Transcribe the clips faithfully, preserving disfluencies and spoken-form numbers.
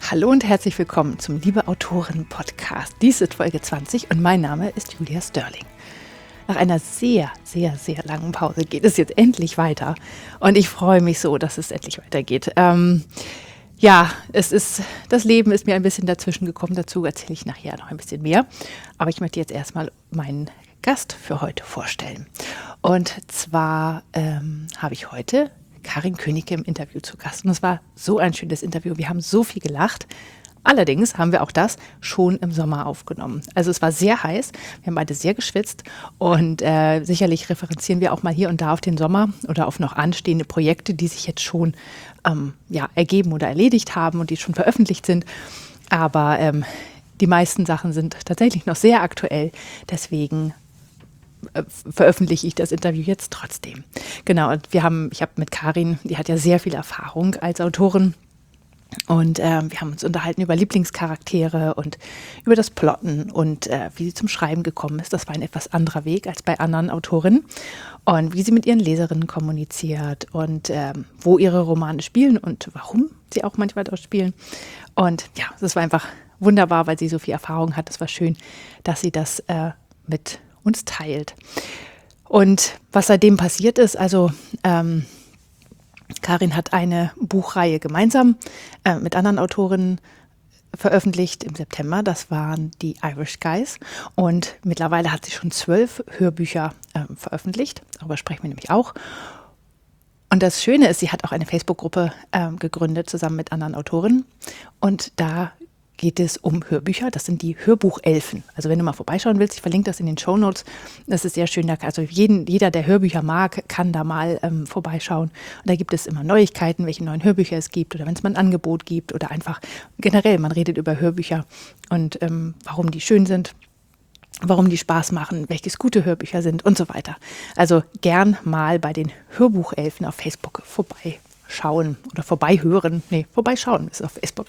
Hallo und herzlich willkommen zum Liebe Autoren Podcast. Dies ist Folge zwanzig und mein Name ist Julia Störling. Nach einer sehr, sehr, sehr langen Pause geht es jetzt endlich weiter und ich freue mich so, dass es endlich weitergeht. Ähm, ja, es ist, das Leben ist mir ein bisschen dazwischen gekommen, dazu erzähle ich nachher noch ein bisschen mehr, aber ich möchte jetzt erstmal meinen Gast für heute vorstellen. Und zwar ähm, habe ich heute Karin König im Interview zu Gast. Und es war so ein schönes Interview. Wir haben so viel gelacht. Allerdings haben wir auch das schon im Sommer aufgenommen. Also es war sehr heiß. Wir haben beide sehr geschwitzt. Und äh, sicherlich referenzieren wir auch mal hier und da auf den Sommer oder auf noch anstehende Projekte, die sich jetzt schon ähm, ja, ergeben oder erledigt haben und die schon veröffentlicht sind. Aber ähm, die meisten Sachen sind tatsächlich noch sehr aktuell. Deswegen veröffentliche ich das Interview jetzt trotzdem. Genau, und wir haben, ich habe mit Karin, die hat ja sehr viel Erfahrung als Autorin und äh, wir haben uns unterhalten über Lieblingscharaktere und über das Plotten und äh, wie sie zum Schreiben gekommen ist. Das war ein etwas anderer Weg als bei anderen Autorinnen und wie sie mit ihren Leserinnen kommuniziert und äh, wo ihre Romane spielen und warum sie auch manchmal dort spielen. Und ja, das war einfach wunderbar, weil sie so viel Erfahrung hat. Es war schön, dass sie das äh, mit uns teilt. Und was seitdem passiert ist, also ähm, Karin hat eine Buchreihe gemeinsam äh, mit anderen Autorinnen veröffentlicht im September. Das waren die Irish Guys. Und mittlerweile hat sie schon zwölf Hörbücher äh, veröffentlicht. Darüber sprechen wir nämlich auch. Und das Schöne ist, sie hat auch eine Facebook-Gruppe äh, gegründet, zusammen mit anderen Autorinnen. Und da geht es um Hörbücher. Das sind die Hörbuchelfen. Also wenn du mal vorbeischauen willst, ich verlinke das in den Shownotes. Das ist sehr schön. Also jeden, jeder, der Hörbücher mag, kann da mal ähm, vorbeischauen. Und da gibt es immer Neuigkeiten, welche neuen Hörbücher es gibt oder wenn es mal ein Angebot gibt oder einfach generell, man redet über Hörbücher und ähm, warum die schön sind, warum die Spaß machen, welches gute Hörbücher sind und so weiter. Also gern mal bei den Hörbuchelfen auf Facebook vorbeischauen oder vorbeihören. Nee, vorbeischauen ist auf Facebook.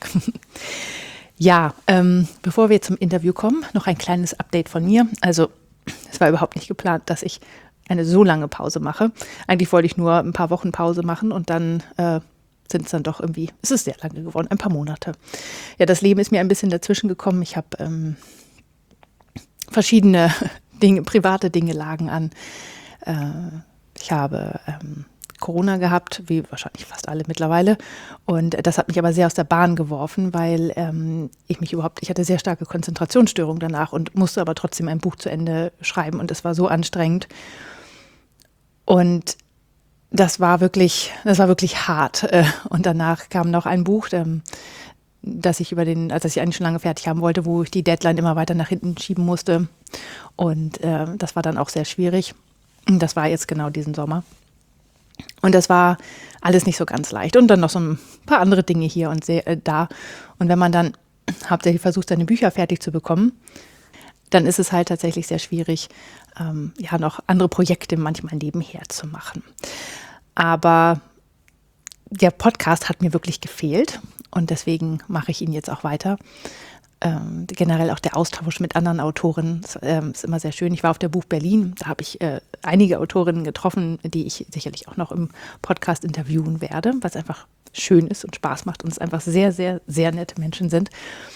Ja, ähm, bevor wir zum Interview kommen, noch ein kleines Update von mir. Also es war überhaupt nicht geplant, dass ich eine so lange Pause mache. Eigentlich wollte ich nur ein paar Wochen Pause machen und dann äh, sind es dann doch irgendwie, es ist sehr lange geworden, ein paar Monate. Ja, das Leben ist mir ein bisschen dazwischen gekommen. Ich habe ähm, verschiedene Dinge, private Dinge lagen an. Äh, ich habe ähm, Corona gehabt, wie wahrscheinlich fast alle mittlerweile. Und das hat mich aber sehr aus der Bahn geworfen, weil ähm, ich mich überhaupt, ich hatte sehr starke Konzentrationsstörungen danach und musste aber trotzdem ein Buch zu Ende schreiben und es war so anstrengend. Und das war wirklich, das war wirklich hart. Und danach kam noch ein Buch, das ich über den, also das ich eigentlich schon lange fertig haben wollte, wo ich die Deadline immer weiter nach hinten schieben musste. Und äh, das war dann auch sehr schwierig. Das war jetzt genau diesen Sommer. Und das war alles nicht so ganz leicht. Und dann noch so ein paar andere Dinge hier und sehr, äh, da. Und wenn man dann hauptsächlich versucht, seine Bücher fertig zu bekommen, dann ist es halt tatsächlich sehr schwierig, ähm, ja, noch andere Projekte manchmal nebenher zu machen. Aber der Podcast hat mir wirklich gefehlt und deswegen mache ich ihn jetzt auch weiter. Ähm, generell auch der Austausch mit anderen Autorinnen ist, ähm, ist immer sehr schön. Ich war auf der Buch Berlin, da habe ich äh, einige Autorinnen getroffen, die ich sicherlich auch noch im Podcast interviewen werde, was einfach schön ist und Spaß macht und es einfach sehr, sehr, sehr nette Menschen sind.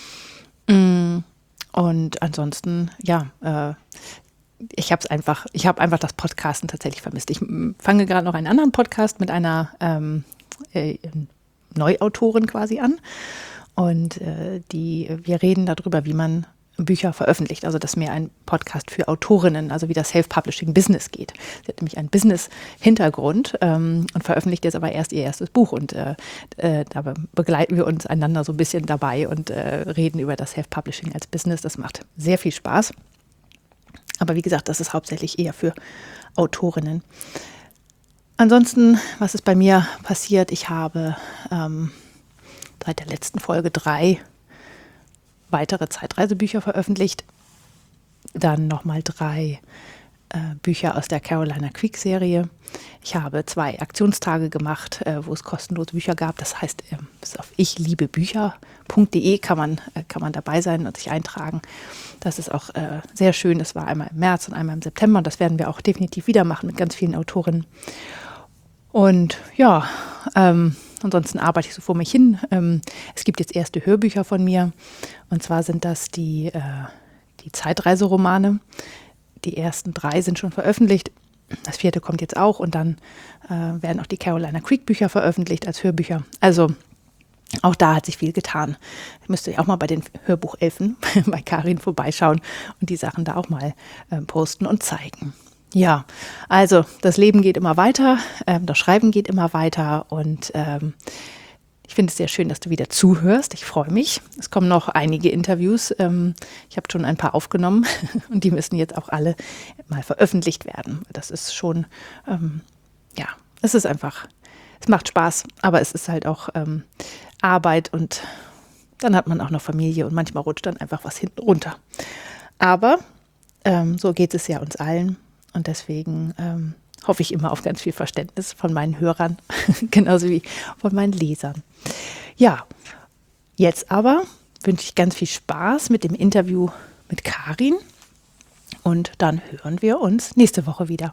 Mm, und ansonsten, ja, äh, ich habe es einfach, ich habe einfach das Podcasten tatsächlich vermisst. Ich fange gerade noch einen anderen Podcast mit einer ähm, äh, Neuautorin quasi an. Und äh, die, wir reden darüber, wie man Bücher veröffentlicht. Also das ist mehr ein Podcast für Autorinnen, also wie das Self-Publishing-Business geht. Sie hat nämlich einen Business-Hintergrund ähm, und veröffentlicht jetzt aber erst ihr erstes Buch. Und äh, äh, da begleiten wir uns einander so ein bisschen dabei und äh, reden über das Self-Publishing als Business. Das macht sehr viel Spaß. Aber wie gesagt, das ist hauptsächlich eher für Autorinnen. Ansonsten, was ist bei mir passiert? Ich habe ähm, seit der letzten Folge drei weitere Zeitreisebücher veröffentlicht. Dann nochmal drei äh, Bücher aus der Carolina Creek Serie. Ich habe zwei Aktionstage gemacht, äh, wo es kostenlose Bücher gab. Das heißt, äh, bis auf ich liebe Bücher punkt de kann man, äh, kann man dabei sein und sich eintragen. Das ist auch äh, sehr schön. Das war einmal im März und einmal im September. Und das werden wir auch definitiv wieder machen mit ganz vielen Autorinnen. Und ja, ähm, ansonsten arbeite ich so vor mich hin. Ähm, es gibt jetzt erste Hörbücher von mir. Und zwar sind das die, äh, die Zeitreiseromane. Die ersten drei sind schon veröffentlicht. Das vierte kommt jetzt auch. Und dann äh, werden auch die Carolina Creek Bücher veröffentlicht als Hörbücher. Also auch da hat sich viel getan. Ich müsste ja auch mal bei den Hörbuchelfen bei Karin vorbeischauen und die Sachen da auch mal äh, posten und zeigen. Ja, also das Leben geht immer weiter, ähm, das Schreiben geht immer weiter und ähm, ich finde es sehr schön, dass du wieder zuhörst. Ich freue mich. Es kommen noch einige Interviews. Ähm, ich habe schon ein paar aufgenommen und die müssen jetzt auch alle mal veröffentlicht werden. Das ist schon, ähm, ja, es ist einfach, es macht Spaß, aber es ist halt auch ähm, Arbeit und dann hat man auch noch Familie und manchmal rutscht dann einfach was hinten runter. Aber ähm, so geht es ja uns allen. Und deswegen ähm, hoffe ich immer auf ganz viel Verständnis von meinen Hörern, genauso wie von meinen Lesern. Ja, jetzt aber wünsche ich ganz viel Spaß mit dem Interview mit Karin und dann hören wir uns nächste Woche wieder.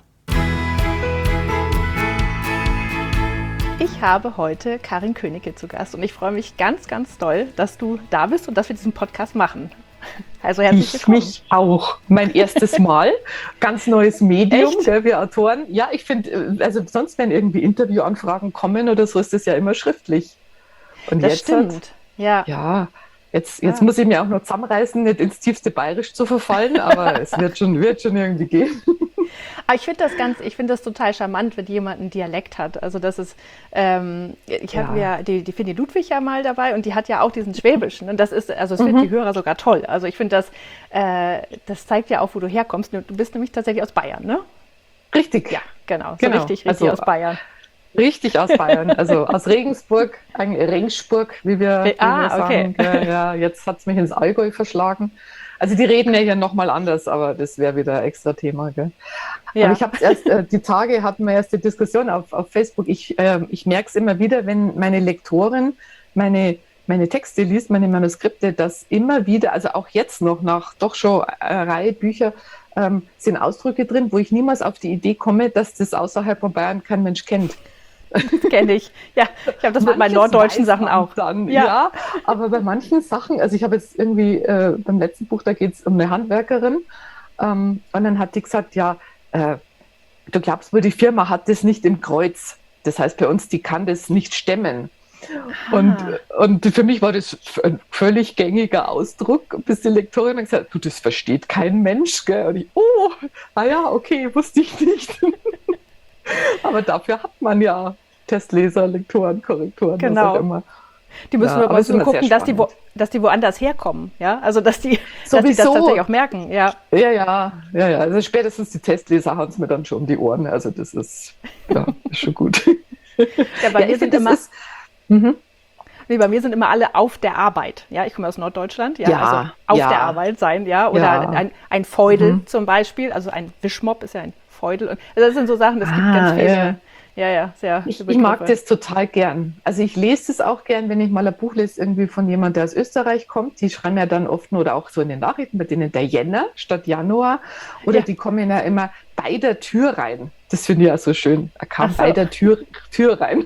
Ich habe heute Karin Könicke zu Gast und ich freue mich ganz, ganz doll, dass du da bist und dass wir diesen Podcast machen. Also herzlich willkommen. Ich mich auch. Mein erstes Mal. Ganz neues Medium, gell, wir Autoren. Ja, ich finde, also sonst, wenn irgendwie Interviewanfragen kommen oder so, ist das ja immer schriftlich. Und das jetzt stimmt. Hat, ja. Ja, jetzt, jetzt ja. muss ich mir auch noch zusammenreißen, nicht ins tiefste Bayerisch zu verfallen, aber es wird schon, wird schon irgendwie gehen. Aber ich finde das ganz, ich finde das total charmant, wenn jemand einen Dialekt hat. Also das ist, ähm, ich habe ja, ja die, die Finny Ludwig ja mal dabei und die hat ja auch diesen Schwäbischen. Und das ist, also es mhm. finden die Hörer sogar toll. Also ich finde das, äh, das zeigt ja auch, wo du herkommst. Du bist nämlich tatsächlich aus Bayern, ne? Richtig. Ja, genau. So genau. richtig, richtig also, aus Bayern. Richtig aus Bayern, also aus Regensburg, Regensburg, wie wir, wie ah, wir sagen. Okay. Ja, jetzt hat es mich ins Allgäu verschlagen. Also die reden ja hier nochmal anders, aber das wäre wieder ein extra Thema. Gell? Ja. Aber ich habe erst, äh, die Tage hatten wir erst die Diskussion auf, auf Facebook. Ich, äh, ich merke es immer wieder, wenn meine Lektorin meine, meine Texte liest, meine Manuskripte, dass immer wieder, also auch jetzt noch nach doch schon einer Reihe Bücher, ähm, sind Ausdrücke drin, wo ich niemals auf die Idee komme, dass das außerhalb von Bayern kein Mensch kennt. Das kenne ich. Ja, ich habe das Manches mit meinen norddeutschen Sachen auch. Dann, ja. ja, aber bei manchen Sachen, also ich habe jetzt irgendwie äh, beim letzten Buch, da geht es um eine Handwerkerin ähm, und dann hat die gesagt, ja, äh, du glaubst wohl, die Firma hat das nicht im Kreuz. Das heißt bei uns, die kann das nicht stemmen. Und, und für mich war das ein völlig gängiger Ausdruck, bis die Lektorin hat gesagt, du, das versteht kein Mensch. Gell? Und ich, oh, ah ja, okay, wusste ich nicht. Aber dafür hat man ja Testleser, Lektoren, Korrektoren, genau. was auch immer. Die müssen ja, wir mal so gucken, dass die, wo, dass die woanders herkommen. Ja? Also, dass die, dass die das tatsächlich auch merken. Ja, ja, ja. ja, ja. Also spätestens die Testleser hauen es mir dann schon um die Ohren. Also das ist, ja, ist schon gut. Ja, bei, ja, mir sind immer, ist, mhm. nee, bei mir sind immer alle auf der Arbeit. Ja, ich komme aus Norddeutschland. Ja, ja also auf ja. der Arbeit sein. Ja, oder ja. ein, ein Feudel mhm. zum Beispiel. Also ein Wischmopp ist ja ein Feudel. Also das sind so Sachen, das gibt ah, ganz viele. Ja. Ja, ja, sehr. Ich, ich mag das total gern. Also ich lese es auch gern, wenn ich mal ein Buch lese, irgendwie von jemandem, der aus Österreich kommt. Die schreiben ja dann oft nur, oder auch so in den Nachrichten, bei denen der Jänner statt Januar. Oder ja. die kommen ja immer bei der Tür rein. Das finde ich ja so schön. Er kam so. bei der Tür, Tür rein.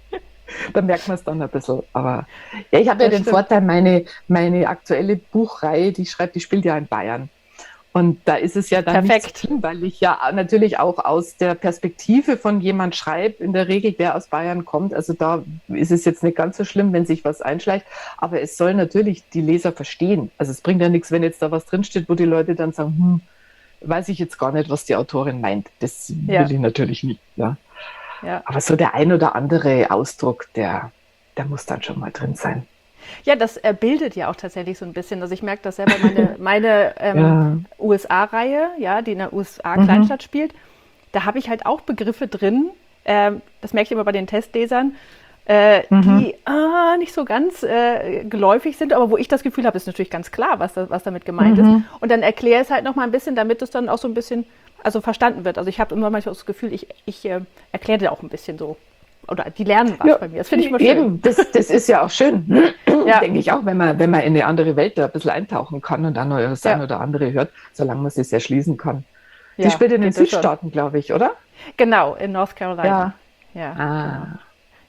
Da merkt man es dann ein bisschen. Aber ja, ich habe ja den stimmt. Vorteil, meine, meine aktuelle Buchreihe, die ich schreibe, die spielt ja in Bayern. Und da ist es ja dann Perfekt. nicht so schlimm, weil ich ja natürlich auch aus der Perspektive von jemand schreibe, in der Regel, der aus Bayern kommt. Also da ist es jetzt nicht ganz so schlimm, wenn sich was einschleicht. Aber es soll natürlich die Leser verstehen. Also es bringt ja nichts, wenn jetzt da was drinsteht, wo die Leute dann sagen, hm, weiß ich jetzt gar nicht, was die Autorin meint. Das ja. will ich natürlich nicht. Ja. Ja. Aber so der ein oder andere Ausdruck, der, der muss dann schon mal drin sein. Ja, das äh, bildet ja auch tatsächlich so ein bisschen. Also ich merke das selber, meine, meine ähm, ja. U S A-Reihe, ja, die in der U S A-Kleinstadt mhm. spielt, da habe ich halt auch Begriffe drin, äh, das merke ich immer bei den Testlesern, äh, mhm. die äh, nicht so ganz äh, geläufig sind, aber wo ich das Gefühl habe, ist natürlich ganz klar, was, das, was damit gemeint mhm. ist. Und dann erkläre es halt noch mal ein bisschen, damit es dann auch so ein bisschen also verstanden wird. Also ich habe immer manchmal das Gefühl, ich, ich äh, erkläre auch ein bisschen so. Oder die lernen was ja, bei mir. Das finde ich immer schön. Eben, das, das ist ja auch schön. Ja. Denke ich auch, wenn man, wenn man in eine andere Welt da ein bisschen eintauchen kann und dann das ja. ein oder andere hört, solange man es sich erschließen kann. Die ja, spielt in den Südstaaten, glaube ich, oder? Genau, in North Carolina. Ja. Ja, ah. genau.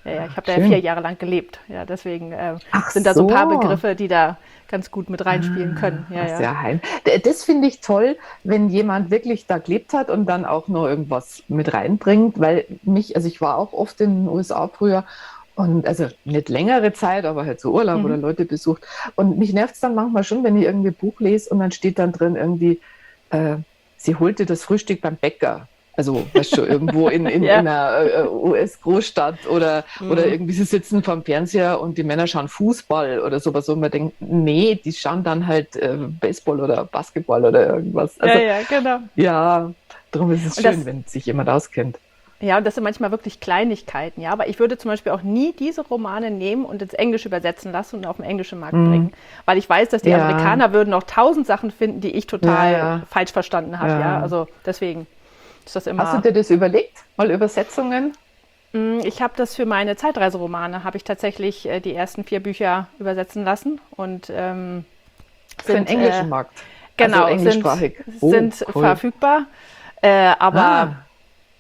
Ja, ja, ich habe da ja Schön. vier Jahre lang gelebt. Ja, deswegen äh, Ach sind da so ein paar so. Begriffe, die da ganz gut mit reinspielen können. Ja, Ah, ja. sehr heim. D- Das finde ich toll, wenn jemand wirklich da gelebt hat und dann auch noch irgendwas mit reinbringt, weil mich, also ich war auch oft in den U S A früher und also nicht längere Zeit, aber halt so Urlaub oder Mhm. Leute besucht. Und mich nervt es dann manchmal schon, wenn ich irgendwie ein Buch lese und dann steht dann drin irgendwie, äh, sie holte das Frühstück beim Bäcker. Also, weißt du, irgendwo in, in, Ja. in einer äh, U S-Großstadt oder, oder Mhm. irgendwie sie sitzen vorm Fernseher und die Männer schauen Fußball oder sowas, wo man denkt, nee, die schauen dann halt äh, Baseball oder Basketball oder irgendwas. Ja, Also, ja, genau. ja, darum ist es Und schön, das, wenn sich jemand auskennt. ja, und das sind manchmal wirklich Kleinigkeiten, ja. Aber ich würde zum Beispiel auch nie diese Romane nehmen und ins Englische übersetzen lassen und auf den englischen Markt Hm. bringen. Weil ich weiß, dass die Ja, Amerikaner würden noch tausend Sachen finden, die ich ja, total ja, falsch verstanden habe, ja. ja. Also deswegen ist das Hast du immer. dir das überlegt? Mal Übersetzungen? Mm, Ich habe das für meine Zeitreiseromane, habe ich tatsächlich äh, die ersten vier Bücher übersetzen lassen und ähm, Für den sind, äh, englischen Markt. Also genau, sind, englischsprachig. Oh, sind cool. verfügbar. Äh, aber Ah,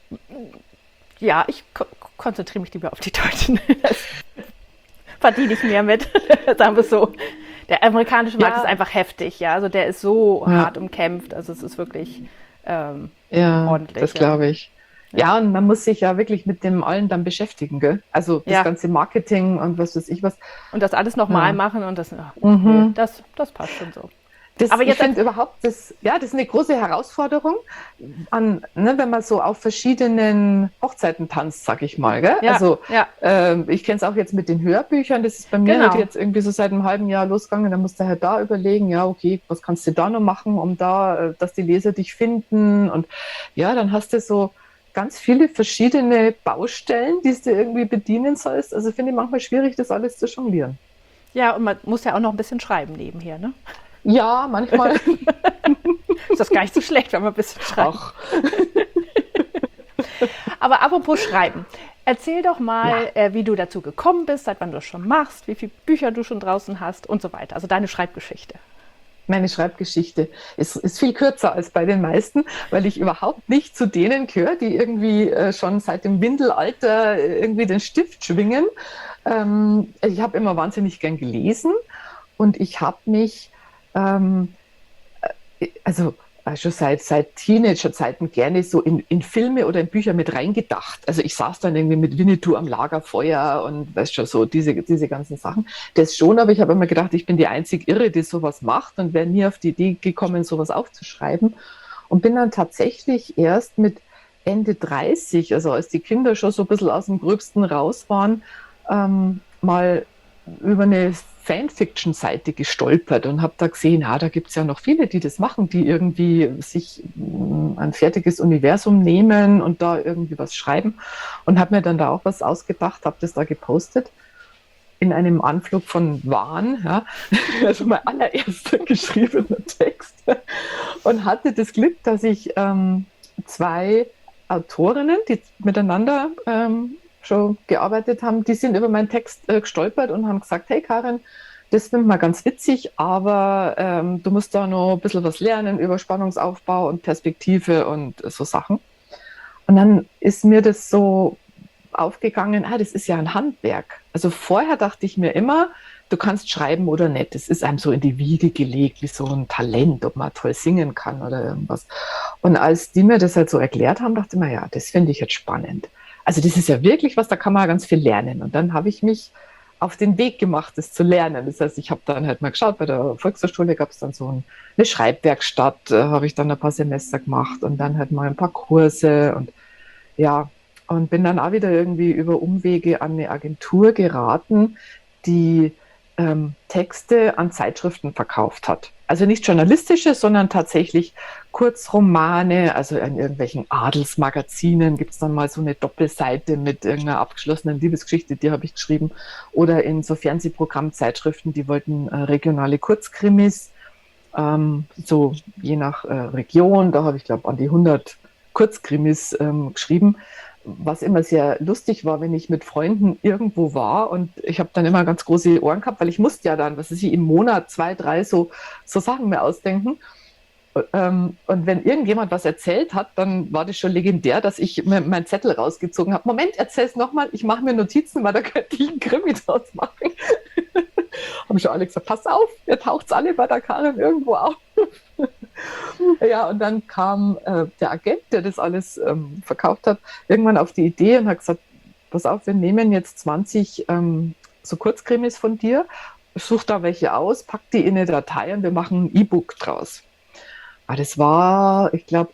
ja, ich ko konzentriere mich lieber auf die Deutschen. Das verdiene ich mehr mit, sagen wir es so. Der amerikanische Markt ist ja, einfach heftig, ja. Also der ist so ja. hart umkämpft. Also es ist wirklich ähm, Ja, ordentlich, das ja. glaube ich. Ja. Ja, und man muss sich ja wirklich mit dem allen dann beschäftigen, gell? Also das Ja. ganze Marketing und was weiß ich was. Und das alles nochmal Ja. machen und das, ach, nee, Mhm. das, das passt schon so. Das, Aber ich jetzt als, finde überhaupt, das, ja, das ist eine große Herausforderung, an, ne, wenn man so auf verschiedenen Hochzeiten tanzt, sag ich mal. Gell? ja, Also ja, ähm, ich kenne es auch jetzt mit den Hörbüchern, das ist bei mir halt genau. jetzt irgendwie so seit einem halben Jahr losgegangen, da musst du halt da überlegen, ja, okay, was kannst du da noch machen, um da, äh, dass die Leser dich finden und ja, dann hast du so ganz viele verschiedene Baustellen, die du irgendwie bedienen sollst. Also finde ich manchmal schwierig, das alles zu jonglieren. Ja, und man muss ja auch noch ein bisschen schreiben nebenher, ne? Ja, manchmal Ist das gar nicht so schlecht, wenn man ein bisschen schreibt. auch. Aber apropos Schreiben, erzähl doch Ja. mal, äh, wie du dazu gekommen bist, seit wann du das schon machst, wie viele Bücher du schon draußen hast und so weiter. Also deine Schreibgeschichte. Meine Schreibgeschichte ist, ist viel kürzer als bei den meisten, weil ich überhaupt nicht zu denen gehöre, die irgendwie äh, schon seit dem Windelalter äh, irgendwie den Stift schwingen. Ähm, ich habe immer wahnsinnig gern gelesen und ich habe mich, ähm, äh, also äh, schon seit, seit Teenagerzeiten gerne so in, in Filme oder in Bücher mit reingedacht. Also ich saß dann irgendwie mit Winnetou am Lagerfeuer und weißt schon so, diese, diese ganzen Sachen. Das schon, aber ich habe immer gedacht, ich bin die einzig Irre, die sowas macht und wäre nie auf die Idee gekommen, sowas aufzuschreiben. Und bin dann tatsächlich erst mit Ende dreißig, also als die Kinder schon so ein bisschen aus dem Gröbsten raus waren, ähm, mal über eine Fanfiction-Seite gestolpert und habe da gesehen, ah, da gibt es ja noch viele, die das machen, die irgendwie sich mm, ein fertiges Universum nehmen und da irgendwie was schreiben und habe mir dann da auch was ausgedacht, habe das da gepostet in einem Anflug von Wahn, ja, also mein allererster geschriebener Text und hatte das Glück, dass ich ähm, zwei Autorinnen, die miteinander ähm, schon gearbeitet haben, die sind über meinen Text äh, gestolpert und haben gesagt, hey Karin, das finden wir ganz witzig, aber ähm, du musst da noch ein bisschen was lernen über Spannungsaufbau und Perspektive und so Sachen. Und dann ist mir das so aufgegangen, ah, das ist ja ein Handwerk. Also vorher dachte ich mir immer, du kannst schreiben oder nicht. Das ist einem so in die Wiege gelegt, wie so ein Talent, ob man toll singen kann oder irgendwas. Und als die mir das halt so erklärt haben, dachte ich mir, ja, das finde ich jetzt spannend. Also das ist ja wirklich was, da kann man ganz viel lernen. Und dann habe ich mich auf den Weg gemacht, das zu lernen. Das heißt, ich habe dann halt mal geschaut, bei der Volkshochschule gab es dann so ein, eine Schreibwerkstatt, äh, habe ich dann ein paar Semester gemacht und dann halt mal ein paar Kurse und ja, und bin dann auch wieder irgendwie über Umwege an eine Agentur geraten, die ähm, Texte an Zeitschriften verkauft hat. Also nicht journalistische, sondern tatsächlich Kurzromane, also in irgendwelchen Adelsmagazinen gibt es dann mal so eine Doppelseite mit irgendeiner abgeschlossenen Liebesgeschichte, die habe ich geschrieben. Oder in so Fernsehprogrammzeitschriften, die wollten äh, regionale Kurzkrimis, ähm, so je nach äh, Region, da habe ich glaube an die hundert Kurzkrimis ähm, geschrieben, was immer sehr lustig war, wenn ich mit Freunden irgendwo war und ich habe dann immer ganz große Ohren gehabt, weil ich musste ja dann, was weiß ich, im Monat zwei, drei so, so Sachen mir ausdenken Ähm, und wenn irgendjemand was erzählt hat, dann war das schon legendär, dass ich mir meinen Zettel rausgezogen habe. Moment, erzähl's nochmal, ich mache mir Notizen, weil da könnte ich einen Krimi draus machen. Haben schon alle gesagt, pass auf, ihr taucht's alle bei der Karin irgendwo auf. Ja, und dann kam äh, der Agent, der das alles ähm, verkauft hat, irgendwann auf die Idee und hat gesagt, pass auf, wir nehmen jetzt zwanzig ähm, so Kurzkrimis von dir, such da welche aus, pack die in eine Datei und wir machen ein E-Book draus. Aber das war, ich glaube,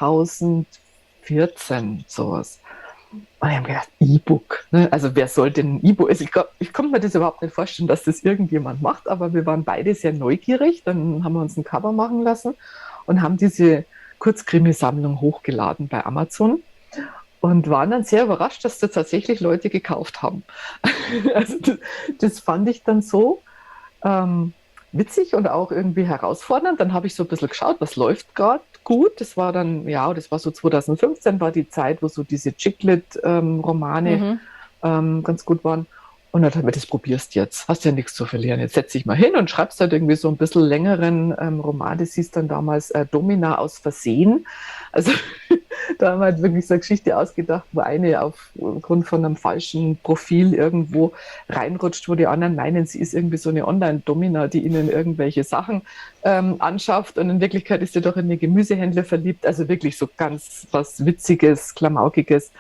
zweitausendvierzehn sowas. Und ich habe gedacht, E-Book, ne? Also wer soll denn ein E-Book? Also ich, ich konnte mir das überhaupt nicht vorstellen, dass das irgendjemand macht, aber wir waren beide sehr neugierig. Dann haben wir uns ein Cover machen lassen und haben diese Kurzkrimi-Sammlung hochgeladen bei Amazon und waren dann sehr überrascht, dass da tatsächlich Leute gekauft haben. Also das, das fand ich dann so ähm, witzig und auch irgendwie herausfordernd. Dann habe ich so ein bisschen geschaut, was läuft gerade gut. Das war dann, ja, das war so zweitausendfünfzehn, war die Zeit, wo so diese Chick-Lit-Romane Mhm. ähm, ganz gut waren. Und dann hat mir das probierst jetzt, hast ja nichts zu verlieren. Jetzt setz dich mal hin und schreibst halt irgendwie so ein bisschen längeren ähm, Roman. Das hieß dann damals äh, Domina aus Versehen. Also da haben wir halt wirklich so eine Geschichte ausgedacht, wo eine aufgrund von einem falschen Profil irgendwo reinrutscht, wo die anderen meinen, sie ist irgendwie so eine Online-Domina, die ihnen irgendwelche Sachen ähm, anschafft. Und in Wirklichkeit ist sie doch in eine Gemüsehändler verliebt. Also wirklich so ganz was Witziges, Klamaukiges.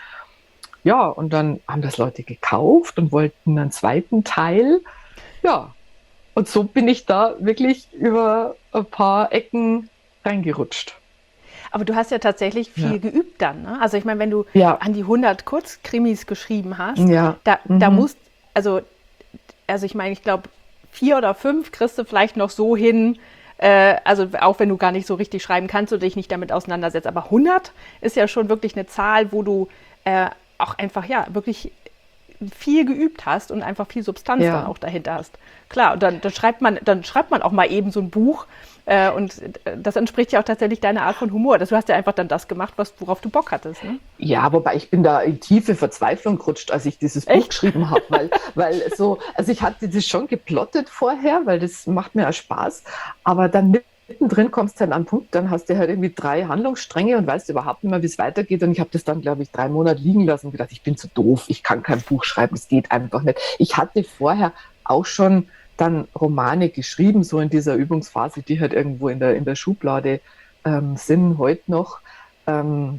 Ja, und dann haben das Leute gekauft und wollten einen zweiten Teil. Ja, und so bin ich da wirklich über ein paar Ecken reingerutscht. Aber du hast ja tatsächlich viel Ja. geübt dann, ne? Also ich meine, wenn du Ja. an die hundert Kurzkrimis geschrieben hast, Ja. da, da Mhm. musst, also, also ich meine, ich glaube, vier oder fünf kriegst du vielleicht noch so hin, äh, also auch wenn du gar nicht so richtig schreiben kannst oder dich nicht damit auseinandersetzt, aber hundert ist ja schon wirklich eine Zahl, wo du äh, auch einfach, ja, wirklich viel geübt hast und einfach viel Substanz Ja. dann auch dahinter hast. Klar, und dann, dann schreibt man, dann schreibt man auch mal eben so ein Buch äh, und äh, das entspricht ja auch tatsächlich deiner Art von Humor. Das, du hast ja einfach dann das gemacht, was, worauf du Bock hattest. Ne? Ja, wobei ich bin da in tiefe Verzweiflung gerutscht, als ich dieses Buch Echt? geschrieben habe, weil, weil so, also ich hatte das schon geplottet vorher, weil das macht mir ja Spaß, aber dann mittendrin kommst du halt an einen Punkt, dann hast du halt irgendwie drei Handlungsstränge und weißt überhaupt nicht mehr, wie es weitergeht. Und ich habe das dann, glaube ich, drei Monate liegen lassen und gedacht, ich bin zu doof, ich kann kein Buch schreiben, es geht einfach nicht. Ich hatte vorher auch schon dann Romane geschrieben, so in dieser Übungsphase, die halt irgendwo in der, in der Schublade ähm, sind, heute noch. Ähm,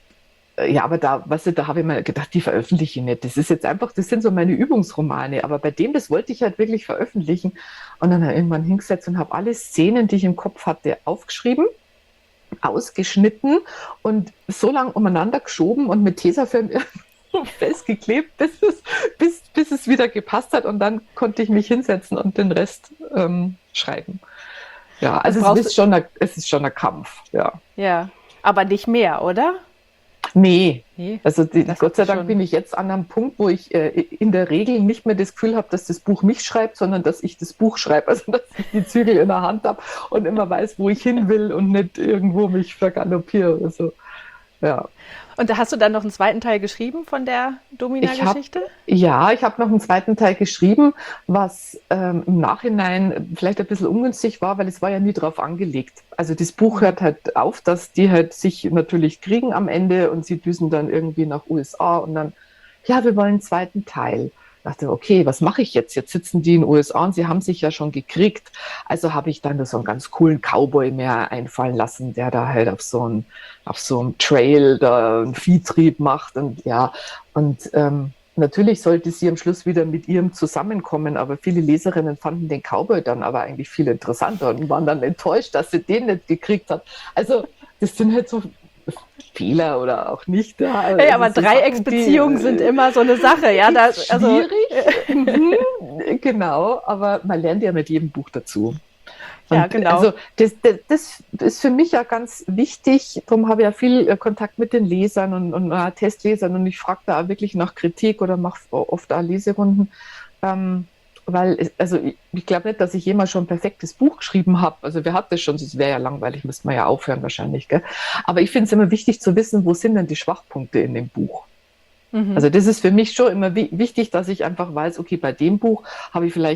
ja, aber da, weißt du, da habe ich mir gedacht, die veröffentliche ich nicht. Das ist jetzt einfach, das sind so meine Übungsromane. Aber bei dem, das wollte ich halt wirklich veröffentlichen. Und dann habe ich irgendwann hingesetzt und habe alle Szenen, die ich im Kopf hatte, aufgeschrieben, ausgeschnitten und so lange umeinander geschoben und mit Tesafilm festgeklebt, bis es, bis, bis es wieder gepasst hat. Und dann konnte ich mich hinsetzen und den Rest ähm, schreiben. Ja, also es ist, schon ein, es ist schon ein Kampf, ja. Ja, aber nicht mehr, oder? Nee, Nee, also die, das Gott sei ist Dank schon- bin ich jetzt an einem Punkt, wo ich äh, in der Regel nicht mehr das Gefühl habe, dass das Buch mich schreibt, sondern dass ich das Buch schreibe. Also dass ich die Zügel in der Hand habe und immer weiß, wo ich hin will und nicht irgendwo mich vergaloppiere oder so. Ja. Und da hast du dann noch einen zweiten Teil geschrieben von der Ich hab, Domina-Geschichte? ja, ich habe noch einen zweiten Teil geschrieben, was ähm, im Nachhinein vielleicht ein bisschen ungünstig war, weil es war ja nie drauf angelegt. Also das Buch hört halt auf, dass die halt sich natürlich kriegen am Ende und sie düsen dann irgendwie nach U S A und dann, ja, wir wollen einen zweiten Teil. Ich dachte, okay, was mache ich jetzt? Jetzt sitzen die in den U S A und sie haben sich ja schon gekriegt. Also habe ich dann so einen ganz coolen Cowboy mir einfallen lassen, der da halt auf so einem, auf so einem Trail da einen Viehtrieb macht und ja, und ähm, natürlich sollte sie am Schluss wieder mit ihrem zusammenkommen, aber viele Leserinnen fanden den Cowboy dann aber eigentlich viel interessanter und waren dann enttäuscht, dass sie den nicht gekriegt hat. Also das sind halt so Fehler oder auch nicht. Ja, also Hey, aber so Dreiecksbeziehungen Sachen, die, sind immer so eine Sache, ja. Da, also, schwierig, mhm, genau, aber man lernt ja mit jedem Buch dazu. Und Ja, genau. Also das, das, das ist für mich ja ganz wichtig, darum habe ich ja viel Kontakt mit den Lesern und, und äh, Testlesern und ich frage da auch wirklich nach Kritik oder mache oft auch Leserunden, ähm, weil, es- also ich, ich glaube nicht, dass ich jemals schon ein perfektes Buch geschrieben habe, also wer hat das schon, das wäre ja langweilig, müsste man ja aufhören wahrscheinlich, gell? Aber ich finde es immer wichtig zu wissen, wo sind denn die Schwachpunkte in dem Buch? mhm. Also das ist für mich schon immer wi- wichtig, dass ich einfach weiß, okay, bei dem Buch habe ich vielleicht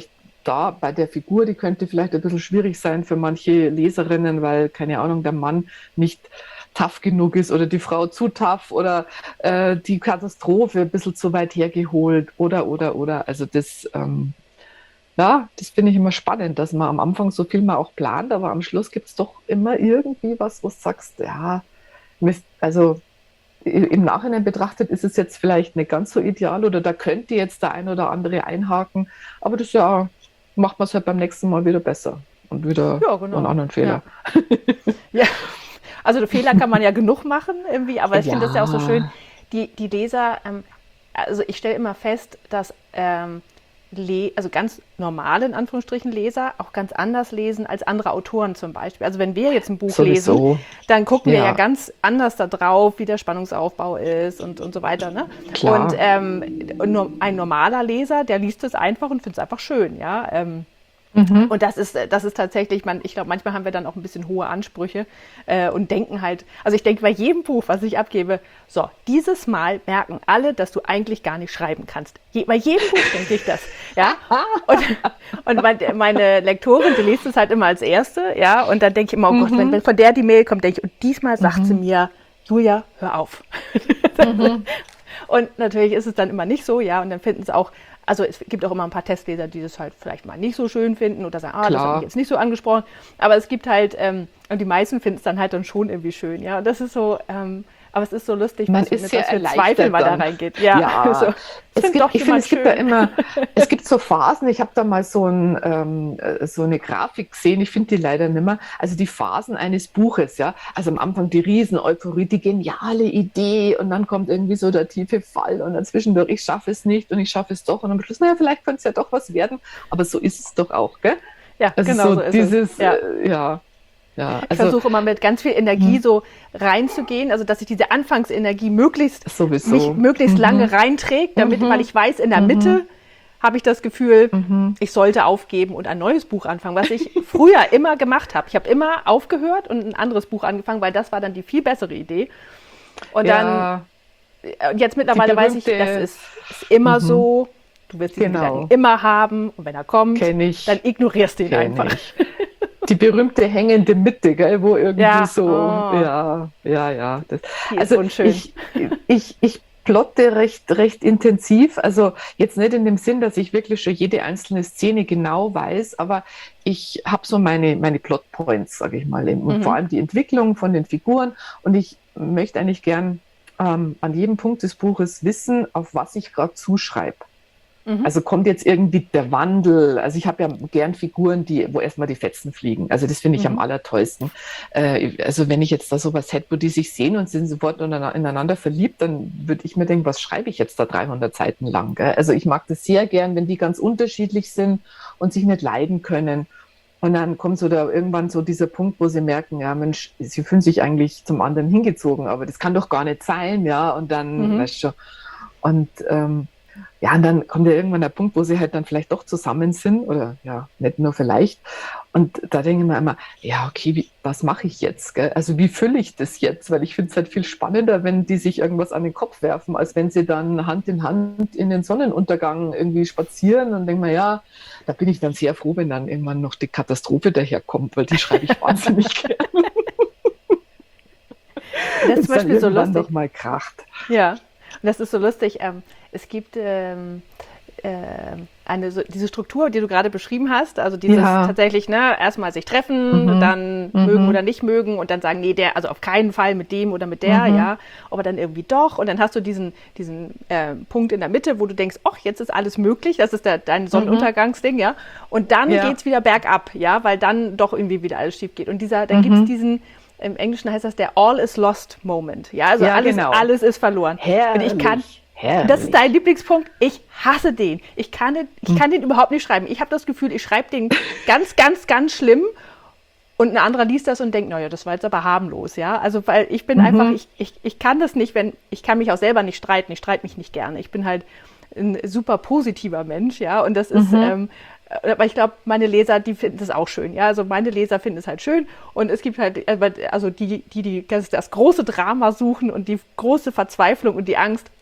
da bei der Figur, die könnte vielleicht ein bisschen schwierig sein für manche Leserinnen, weil, keine Ahnung, der Mann nicht tough genug ist oder die Frau zu tough oder äh, die Katastrophe ein bisschen zu weit hergeholt oder, oder, oder. Also das, ähm, ja, das finde ich immer spannend, dass man am Anfang so viel mal auch plant, aber am Schluss gibt es doch immer irgendwie was, wo du sagst, ja, Mist, also im Nachhinein betrachtet ist es jetzt vielleicht nicht ganz so ideal oder da könnte jetzt der ein oder andere einhaken, aber das ja, macht man es halt beim nächsten Mal wieder besser und wieder Ja, genau. einen anderen Fehler. Ja. Ja. Also Fehler kann man ja genug machen irgendwie, aber ich Ja. finde das ja auch so schön, die, die Leser, ähm, also ich stelle immer fest, dass ähm, Le- also ganz normale, in Anführungsstrichen, Leser auch ganz anders lesen als andere Autoren zum Beispiel. Also wenn wir jetzt ein Buch Sowieso. lesen, dann gucken wir Ja. ja ganz anders da drauf, wie der Spannungsaufbau ist und, und so weiter. Ne? Klar. Und ähm, nur ein normaler Leser, der liest es einfach und findet es einfach schön. Ja? Ähm, Mhm. Und das ist, das ist tatsächlich, man, ich glaube, manchmal haben wir dann auch ein bisschen hohe Ansprüche äh, und denken halt, also ich denke bei jedem Buch, was ich abgebe, so, dieses Mal merken alle, dass du eigentlich gar nicht schreiben kannst. Je, bei jedem Buch denke ich das, ja. Und, und mein, meine Lektorin, die liest es halt immer als Erste, ja, und dann denke ich immer, oh Gott, wenn, wenn von der die Mail kommt, denke ich, und diesmal sagt sie mir, Julia, hör auf. Und natürlich ist es dann immer nicht so, ja, und dann finden es auch, also es gibt auch immer ein paar Testleser, die das halt vielleicht mal nicht so schön finden oder sagen, ah, das hat mich jetzt nicht so angesprochen. Aber es gibt halt, ähm, und die meisten finden es dann halt dann schon irgendwie schön, ja. Und das ist so, ähm, aber es ist so lustig, Man was, ist mit sehr was für erleichtert Zweifeln man da dann. reingeht. Ja, Ja. so. Es Sind gibt, doch ich finde, jemand es gibt da schön. immer, es gibt so Phasen, ich habe da mal so, ein, ähm, äh, so eine Grafik gesehen, ich finde die leider nicht mehr, also die Phasen eines Buches, ja, also am Anfang die Riesen-Euphorie, die geniale Idee und dann kommt irgendwie so der tiefe Fall und dann zwischendurch, ich schaffe es nicht und ich schaffe es doch und am Schluss, naja, vielleicht könnte es ja doch was werden, aber so ist es doch auch, gell? Ja, Also genau so so ist dieses, es. Ja. äh, ja, ja, Ich also versuche immer mit ganz viel Energie Hm. so reinzugehen, also dass ich diese Anfangsenergie möglichst sowieso. mich möglichst Mhm. lange reinträgt, damit, Mhm. weil ich weiß, in der Mhm. Mitte habe ich das Gefühl, Mhm. ich sollte aufgeben und ein neues Buch anfangen, was ich früher immer gemacht habe. Ich habe immer aufgehört und ein anderes Buch angefangen, weil das war dann die viel bessere Idee. Und Ja, dann, und jetzt mittlerweile weiß ich, berühmte- das ist, ist immer Mhm. so, du wirst diesen Genau. Gedanken immer haben und wenn er kommt, kenn ich. dann ignorierst du ihn Kenn einfach. ich. Die berühmte hängende Mitte, gell, wo irgendwie Ja, so, oh. ja, ja, ja. Das, Die ist also unschön. ich, ich, ich plotte recht, recht intensiv, also jetzt nicht in dem Sinn, dass ich wirklich schon jede einzelne Szene genau weiß, aber ich habe so meine, meine Plotpoints, sage ich mal, und Mhm. vor allem die Entwicklung von den Figuren und ich möchte eigentlich gern ähm, an jedem Punkt des Buches wissen, auf was ich gerade zuschreibe. Mhm. Also kommt jetzt irgendwie der Wandel, also ich habe ja gern Figuren, die, wo erstmal die Fetzen fliegen, also das finde ich Mhm. am allertollsten. Äh, also wenn ich jetzt da sowas hätte, wo die sich sehen und sind sofort ineinander verliebt, dann würde ich mir denken, was schreibe ich jetzt da dreihundert Seiten lang? Gell? Also ich mag das sehr gern, wenn die ganz unterschiedlich sind und sich nicht leiden können. Und dann kommt so da irgendwann so dieser Punkt, wo sie merken, ja Mensch, sie fühlen sich eigentlich zum anderen hingezogen, aber das kann doch gar nicht sein, ja, und dann, Mhm. weißt du schon, und ähm, ja, und dann kommt ja irgendwann der Punkt, wo sie halt dann vielleicht doch zusammen sind oder ja, nicht nur vielleicht. Und da denke ich mir immer, ja, okay, wie, was mache ich jetzt? Gell? Also wie fülle ich das jetzt? Weil ich finde es halt viel spannender, wenn die sich irgendwas an den Kopf werfen, als wenn sie dann Hand in Hand in den Sonnenuntergang irgendwie spazieren und denke mir, ja, da bin ich dann sehr froh, wenn dann irgendwann noch die Katastrophe daherkommt, weil die schreibe ich wahnsinnig gerne. Das ist zum Beispiel so irgendwann lustig. noch mal kracht. Ja, und das ist so lustig. Ähm, es gibt ähm, äh, eine so, diese Struktur, die du gerade beschrieben hast, also dieses Ja. tatsächlich, ne, erstmal sich treffen, Mhm. dann Mhm. mögen oder nicht mögen und dann sagen, nee, der, also auf keinen Fall mit dem oder mit der, Mhm. ja, aber dann irgendwie doch und dann hast du diesen, diesen äh, Punkt in der Mitte, wo du denkst, ach, jetzt ist alles möglich, das ist der, dein Sonnenuntergangsding, ja, und dann Ja. geht's wieder bergab, ja, weil dann doch irgendwie wieder alles schief geht und dieser, dann Mhm. gibt's diesen, im Englischen heißt das der All is lost Moment, ja, also Ja, alles, genau. alles ist verloren. Und ich kann, herrlich. das ist dein Lieblingspunkt. Ich hasse den. Ich kann den, ich kann den überhaupt nicht schreiben. Ich habe das Gefühl, ich schreibe den ganz, ganz, ganz schlimm. Und ein anderer liest das und denkt, naja, das war jetzt aber harmlos, ja. Also, weil ich bin Mhm. einfach, ich, ich, ich kann das nicht, wenn, ich kann mich auch selber nicht streiten. Ich streite mich nicht gerne. Ich bin halt ein super positiver Mensch, ja. Und das ist, Mhm. ähm, aber ich glaube, meine Leser, die finden das auch schön, ja. Also meine Leser finden es halt schön. Und es gibt halt, also die, die, die das, das große Drama suchen und die große Verzweiflung und die Angst,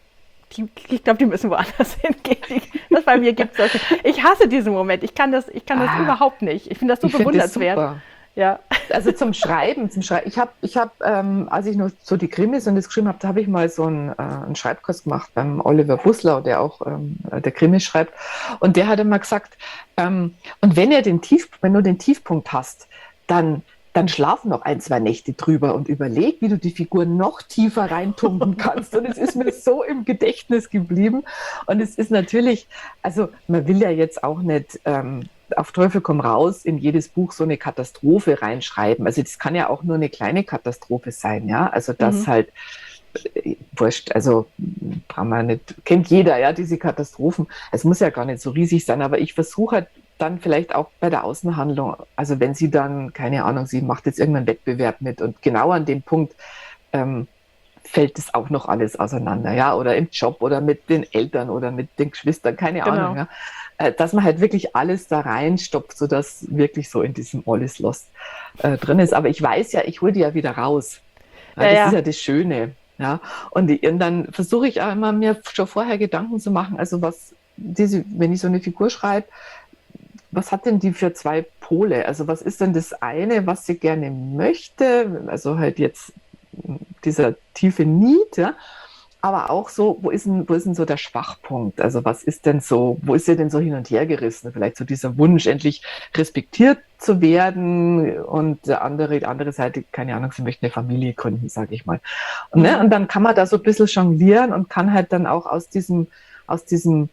die, ich glaube, die müssen woanders hingehen. Die, das bei mir gibt es das nicht. Ich hasse diesen Moment. Ich kann das, ich kann das ah, überhaupt nicht. Ich finde das so ich bewundernswert. Das ja. Also zum Schreiben, zum Schreiben. Ich habe, ich hab, ähm, als ich noch so die Krimis und das geschrieben habe, da habe ich mal so einen, äh, einen Schreibkurs gemacht beim Oliver Buslau, der auch ähm, der Krimis schreibt. Und der hat immer gesagt, ähm, und wenn, ihr den Tief, wenn du den Tiefpunkt hast, dann dann schlaf noch ein, zwei Nächte drüber und überleg, wie du die Figur noch tiefer reintumpen kannst. Und es ist mir so im Gedächtnis geblieben. Und es ist natürlich, also man will ja jetzt auch nicht ähm, auf Teufel komm raus in jedes Buch so eine Katastrophe reinschreiben. Also das kann ja auch nur eine kleine Katastrophe sein, ja. Also das mhm. halt, äh, wurscht, also braucht man nicht, kennt jeder, ja, diese Katastrophen. Es muss ja gar nicht so riesig sein, aber ich versuche halt, dann vielleicht auch bei der Außenhandlung, also wenn sie dann, keine Ahnung, sie macht jetzt irgendeinen Wettbewerb mit und genau an dem Punkt ähm, fällt das auch noch alles auseinander, ja, oder im Job oder mit den Eltern oder mit den Geschwistern, keine genau. Ahnung, ja, äh, dass man halt wirklich alles da reinstopft, sodass wirklich so in diesem All is Lost äh, drin ist, aber ich weiß ja, ich hole die ja wieder raus, ja, ja, das ja. ist ja das Schöne, ja, und, die, und dann versuche ich auch immer, mir schon vorher Gedanken zu machen, also was, diese, wenn ich so eine Figur schreibe, was hat denn die für zwei Pole? Also was ist denn das eine, was sie gerne möchte? Also halt jetzt dieser tiefe Need, ja? Aber auch so, wo ist denn, wo ist denn so der Schwachpunkt? Also was ist denn so, wo ist sie denn so hin und her gerissen? Vielleicht so dieser Wunsch, endlich respektiert zu werden und der andere, die andere Seite, keine Ahnung, sie möchte eine Familie gründen, sage ich mal. Und, ne? Und dann kann man da so ein bisschen jonglieren und kann halt dann auch aus diesem, aus diesem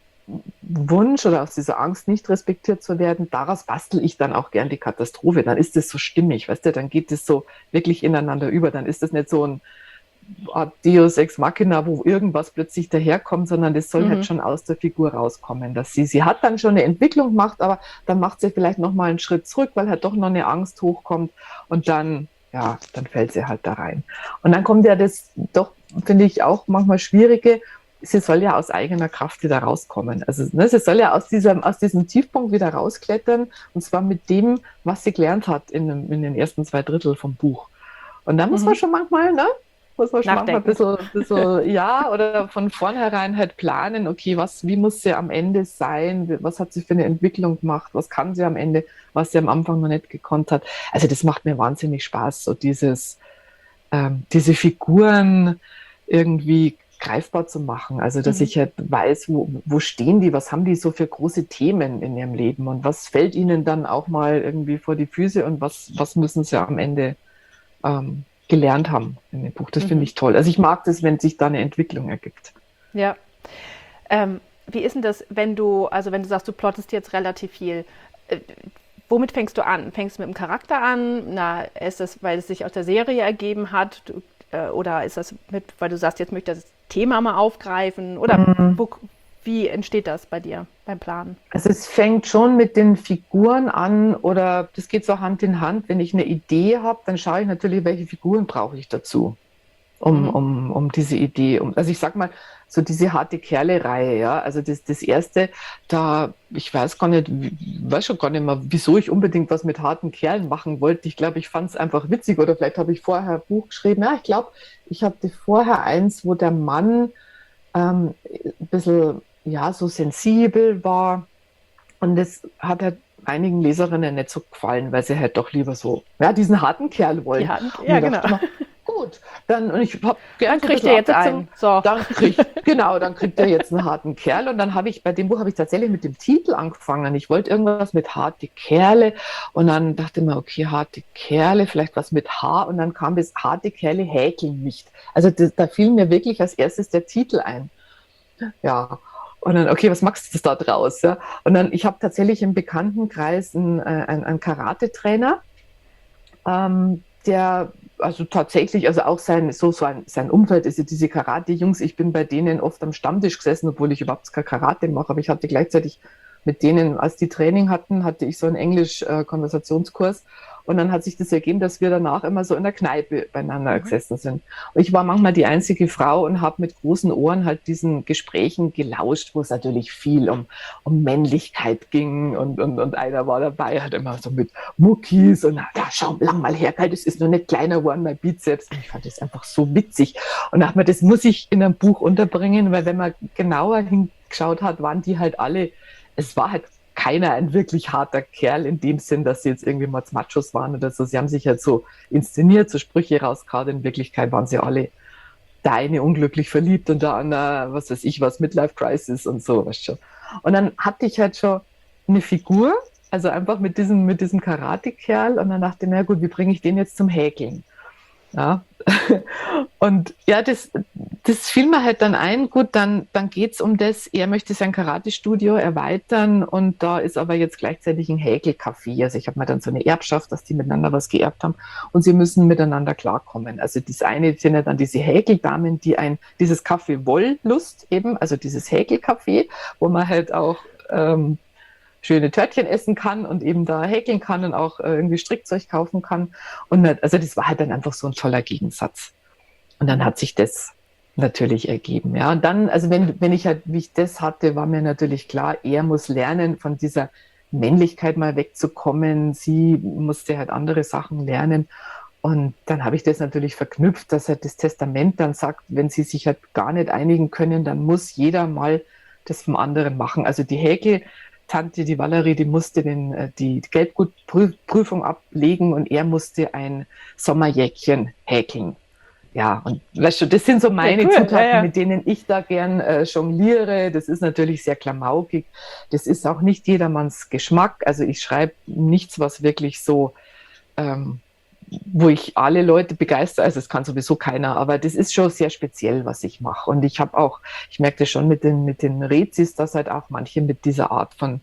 Wunsch oder aus dieser Angst, nicht respektiert zu werden, daraus bastel ich dann auch gern die Katastrophe. Dann ist es so stimmig, weißt du, dann geht es so wirklich ineinander über. Dann ist das nicht so ein Art Deus Ex Machina, wo irgendwas plötzlich daherkommt, sondern das soll mhm. halt schon aus der Figur rauskommen, dass sie, sie hat dann schon eine Entwicklung gemacht, aber dann macht sie vielleicht nochmal einen Schritt zurück, weil halt doch noch eine Angst hochkommt und dann, ja, dann fällt sie halt da rein. Und dann kommt ja das doch, finde ich, auch manchmal Schwierige, sie soll ja aus eigener Kraft wieder rauskommen. Also ne, sie soll ja aus diesem, aus diesem Tiefpunkt wieder rausklettern und zwar mit dem, was sie gelernt hat in, dem, in den ersten zwei Drittel vom Buch. Und da muss mhm. man schon manchmal, ne, muss man schon manchmal ein bisschen, bisschen ja, oder von vornherein halt planen, okay, was, wie muss sie am Ende sein, was hat sie für eine Entwicklung gemacht, was kann sie am Ende, was sie am Anfang noch nicht gekonnt hat. Also das macht mir wahnsinnig Spaß, so dieses, ähm, diese Figuren irgendwie greifbar zu machen, also dass mhm. ich halt weiß, wo, wo stehen die, was haben die so für große Themen in ihrem Leben und was fällt ihnen dann auch mal irgendwie vor die Füße und was, was müssen sie am Ende ähm, gelernt haben in dem Buch. Das mhm. finde ich toll. Also ich mag das, wenn sich da eine Entwicklung ergibt. Ja. Ähm, wie ist denn das, wenn du, also wenn du sagst, du plottest jetzt relativ viel, äh, womit fängst du an? Fängst du mit dem Charakter an? Na, ist das, weil es sich aus der Serie ergeben hat? Du, äh, oder ist das mit, weil du sagst, jetzt möchte ich das Thema mal aufgreifen? Oder mhm. wo, wie entsteht das bei dir beim Planen? Also es fängt schon mit den Figuren an oder das geht so Hand in Hand. Wenn ich eine Idee habe, dann schaue ich natürlich, welche Figuren brauche ich dazu, um, mhm. um, um diese Idee. Um, also ich sag mal, so diese harte Kerle-Reihe, ja, also das, das erste, da, ich weiß gar nicht, weiß schon gar nicht mehr, wieso ich unbedingt was mit harten Kerlen machen wollte. Ich glaube, ich fand es einfach witzig oder vielleicht habe ich vorher ein Buch geschrieben. Ja, ich glaube, ich hatte vorher eins, wo der Mann ähm, ein bisschen, ja, so sensibel war und das hat halt einigen Leserinnen nicht so gefallen, weil sie halt doch lieber so, ja, diesen harten Kerl wollen. Ja, ja genau. Immer, gut, dann, und ich habe gerne. Dann kriegt er jetzt einen. So. Dann kriegt, genau, dann kriegt er jetzt einen harten Kerl. Und dann habe ich, bei dem Buch habe ich tatsächlich mit dem Titel angefangen. Ich wollte irgendwas mit harte Kerle. Und dann dachte ich mir, okay, harte Kerle, vielleicht was mit H. Und dann kam das harte Kerle häkeln nicht. Also das, da fiel mir wirklich als erstes der Titel ein. Ja. Und dann, okay, was machst du da draus? Ja? Und dann, ich habe tatsächlich im Bekanntenkreis einen, äh, einen, einen Karate-Trainer, ähm, der also tatsächlich, also auch sein, so, so ein, sein Umfeld ist ja diese Karate-Jungs. Ich bin bei denen oft am Stammtisch gesessen, obwohl ich überhaupt kein Karate mache, aber ich hatte gleichzeitig mit denen, als die Training hatten, hatte ich so einen Englisch-Konversationskurs. Und dann hat sich das ergeben, dass wir danach immer so in der Kneipe beieinander gesessen sind. Und ich war manchmal die einzige Frau und habe mit großen Ohren halt diesen Gesprächen gelauscht, wo es natürlich viel um, um Männlichkeit ging. Und, und, und einer war dabei, hat immer so mit Muckis und ja, schau lang mal her, das ist noch nicht kleiner geworden, mein Bizeps. Und ich fand das einfach so witzig. Und dachte mir, das muss ich in einem Buch unterbringen, weil wenn man genauer hingeschaut hat, waren die halt alle, es war halt keiner ein wirklich harter Kerl in dem Sinn, dass sie jetzt irgendwie mal Machos waren oder so. Sie haben sich halt so inszeniert, so Sprüche rausgehauen. In Wirklichkeit waren sie alle, der eine unglücklich verliebt und der andere, was weiß ich was, Midlife Crisis und so, weißt schon. Und dann hatte ich halt schon eine Figur, also einfach mit diesem, mit diesem Karate-Kerl und dann dachte ich, na gut, wie bringe ich den jetzt zum Häkeln? Ja, und ja, das, das fiel mir halt dann ein, gut, dann, dann geht es um das, er möchte sein Karate-Studio erweitern und da ist aber jetzt gleichzeitig ein Häkelcafé, also ich habe mir dann so eine Erbschaft, dass die miteinander was geerbt haben und sie müssen miteinander klarkommen. Also das eine sind ja dann diese Häkeldamen, die ein, dieses Café Wollust eben, also dieses Häkelcafé, wo man halt auch ähm, schöne Törtchen essen kann und eben da häkeln kann und auch äh, irgendwie Strickzeug kaufen kann. Und also das war halt dann einfach so ein toller Gegensatz. Und dann hat sich das natürlich ergeben. Ja, und dann, also wenn, wenn ich halt, wie ich das hatte, war mir natürlich klar, er muss lernen, von dieser Männlichkeit mal wegzukommen. Sie musste halt andere Sachen lernen. Und dann habe ich das natürlich verknüpft, dass halt das Testament dann sagt, wenn sie sich halt gar nicht einigen können, dann muss jeder mal das vom anderen machen. Also die Häkel Tante, die Valerie, die musste den, die Geldgutprüfung ablegen und er musste ein Sommerjäckchen häkeln. Ja, und weißt du, das sind so meine ja, cool. Zutaten, ja, ja. mit denen ich da gern äh, jongliere. Das ist natürlich sehr klamaukig. Das ist auch nicht jedermanns Geschmack. Also ich schreibe nichts, was wirklich so, ähm, wo ich alle Leute begeistere. Also es kann sowieso keiner, aber das ist schon sehr speziell, was ich mache. Und ich habe auch, ich merke das schon mit den, mit den Rezis, dass halt auch manche mit dieser Art von,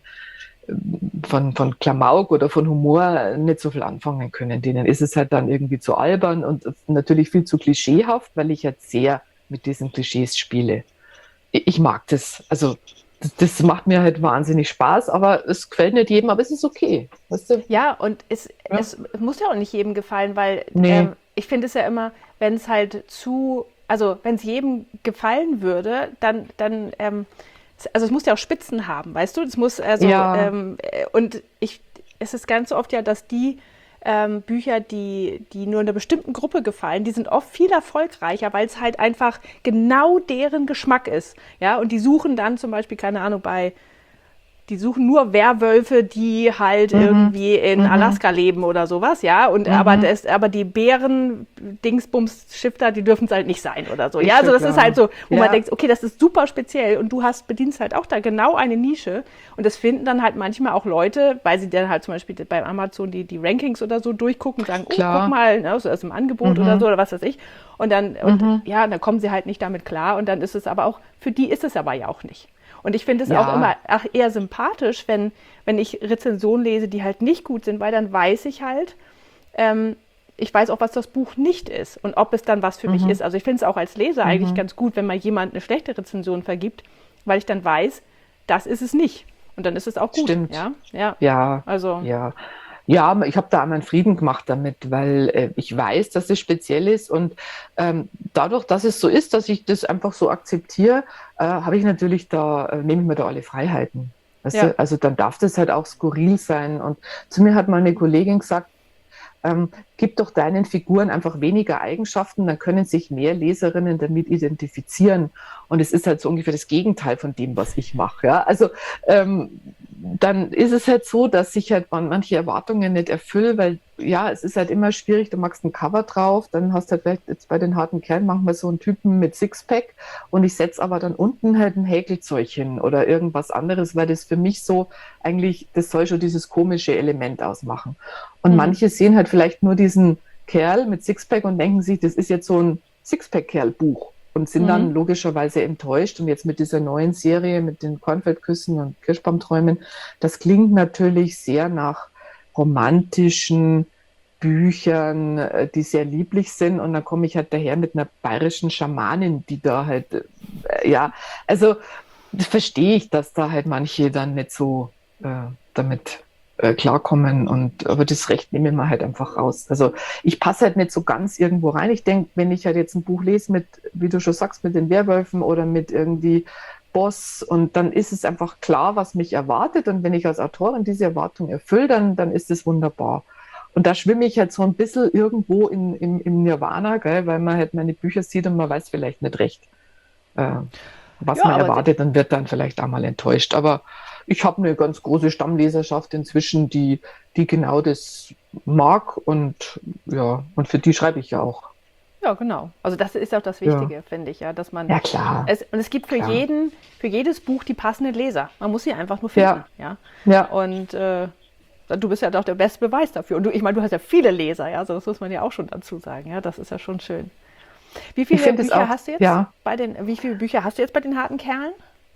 von, von Klamauk oder von Humor nicht so viel anfangen können. Denen ist es halt dann irgendwie zu albern und natürlich viel zu klischeehaft, weil ich halt sehr mit diesen Klischees spiele. Ich mag das. Also Das, das macht mir halt wahnsinnig Spaß, aber es gefällt nicht jedem, aber es ist okay. Weißt du? Ja, und es, ja. es muss ja auch nicht jedem gefallen, weil nee. ähm, ich finde es ja immer, wenn es halt zu, also wenn es jedem gefallen würde, dann, dann ähm, also es muss ja auch Spitzen haben, weißt du? Das muss also ja. ähm, und ich, es ist ganz oft ja, dass die Ähm, Bücher, die, die nur einer bestimmten Gruppe gefallen, die sind oft viel erfolgreicher, weil es halt einfach genau deren Geschmack ist. Ja, und die suchen dann zum Beispiel, keine Ahnung, bei, die suchen nur Werwölfe, die halt mhm. irgendwie in mhm. Alaska leben oder sowas, ja. Und mhm. aber das, aber die Bären, Dingsbums, Shifter, die dürfen es halt nicht sein oder so. Ist ja, also das klar. ist halt so, wo ja. man denkt, okay, das ist super speziell und du hast, bedienst halt auch da genau eine Nische. Und das finden dann halt manchmal auch Leute, weil sie dann halt zum Beispiel bei Amazon die, die Rankings oder so durchgucken und sagen, oh, klar. guck mal, ne, so aus dem Angebot mhm. oder so oder was weiß ich. Und dann, und mhm. ja, dann kommen sie halt nicht damit klar und dann ist es aber auch, für die ist es aber ja auch nicht. Und ich finde es ja. auch immer ach, eher sympathisch, wenn, wenn ich Rezensionen lese, die halt nicht gut sind, weil dann weiß ich halt, ähm, ich weiß auch, was das Buch nicht ist und ob es dann was für mhm. mich ist. Also ich finde es auch als Leser mhm. eigentlich ganz gut, wenn mal jemand eine schlechte Rezension vergibt, weil ich dann weiß, das ist es nicht. Und dann ist es auch gut. Stimmt. Ja, ja. ja. Also. Ja. Ja, ich habe da meinen Frieden gemacht damit, weil äh, ich weiß, dass es speziell ist und ähm, dadurch, dass es so ist, dass ich das einfach so akzeptiere, äh, habe ich natürlich da, äh, nehme ich mir da alle Freiheiten. Weißt ja. du? Also dann darf das halt auch skurril sein. Und zu mir hat mal eine Kollegin gesagt, ähm, gib doch deinen Figuren einfach weniger Eigenschaften, dann können sich mehr Leserinnen damit identifizieren. Und es ist halt so ungefähr das Gegenteil von dem, was ich mache. Ja? Also ähm, dann ist es halt so, dass ich halt manche Erwartungen nicht erfülle, weil ja, es ist halt immer schwierig, du machst ein Cover drauf, dann hast du halt vielleicht jetzt bei den harten Kerlen manchmal so einen Typen mit Sixpack und ich setze aber dann unten halt ein Häkelzeug hin oder irgendwas anderes, weil das für mich so eigentlich, das soll schon dieses komische Element ausmachen. Und mhm. manche sehen halt vielleicht nur diesen Kerl mit Sixpack und denken sich, das ist jetzt so ein Sixpack-Kerl-Buch. Und sind dann mhm. logischerweise enttäuscht. Und jetzt mit dieser neuen Serie, mit den Kornfeldküssen und Kirschbaumträumen, das klingt natürlich sehr nach romantischen Büchern, die sehr lieblich sind. Und dann komme ich halt daher mit einer bayerischen Schamanin, die da halt, äh, ja, also das verstehe ich, dass da halt manche dann nicht so äh, damit äh, klarkommen und aber das Recht nehmen wir halt einfach raus. Also ich passe halt nicht so ganz irgendwo rein. Ich denke, wenn ich halt jetzt ein Buch lese mit, wie du schon sagst, mit den Werwölfen oder mit irgendwie Boss und dann ist es einfach klar, was mich erwartet und wenn ich als Autorin diese Erwartung erfülle, dann, dann ist es wunderbar. Und da schwimme ich halt so ein bisschen irgendwo in, im, im Nirvana, gell, weil man halt meine Bücher sieht und man weiß vielleicht nicht recht, äh, was Ja, man aber erwartet und wird dann vielleicht auch mal enttäuscht. Aber ich habe eine ganz große Stammleserschaft inzwischen, die, die genau das mag und ja, und für die schreibe ich ja auch. ja, genau. Also das ist auch das Ja, Wichtige, finde ich, ja, dass man ja klar, es und es gibt für klar. jeden, für jedes Buch die passenden Leser. Man muss sie einfach nur finden, Ja, ja. ja. Und äh, du bist ja doch der beste Beweis dafür. Und du, ich meine, du hast ja viele Leser, ja, also das muss man ja auch schon dazu sagen, ja. Das ist ja schon schön. Wie Ich viele finde es Bücher auch, hast du jetzt ja, bei den, wie viele Bücher hast du jetzt bei den harten Kerlen?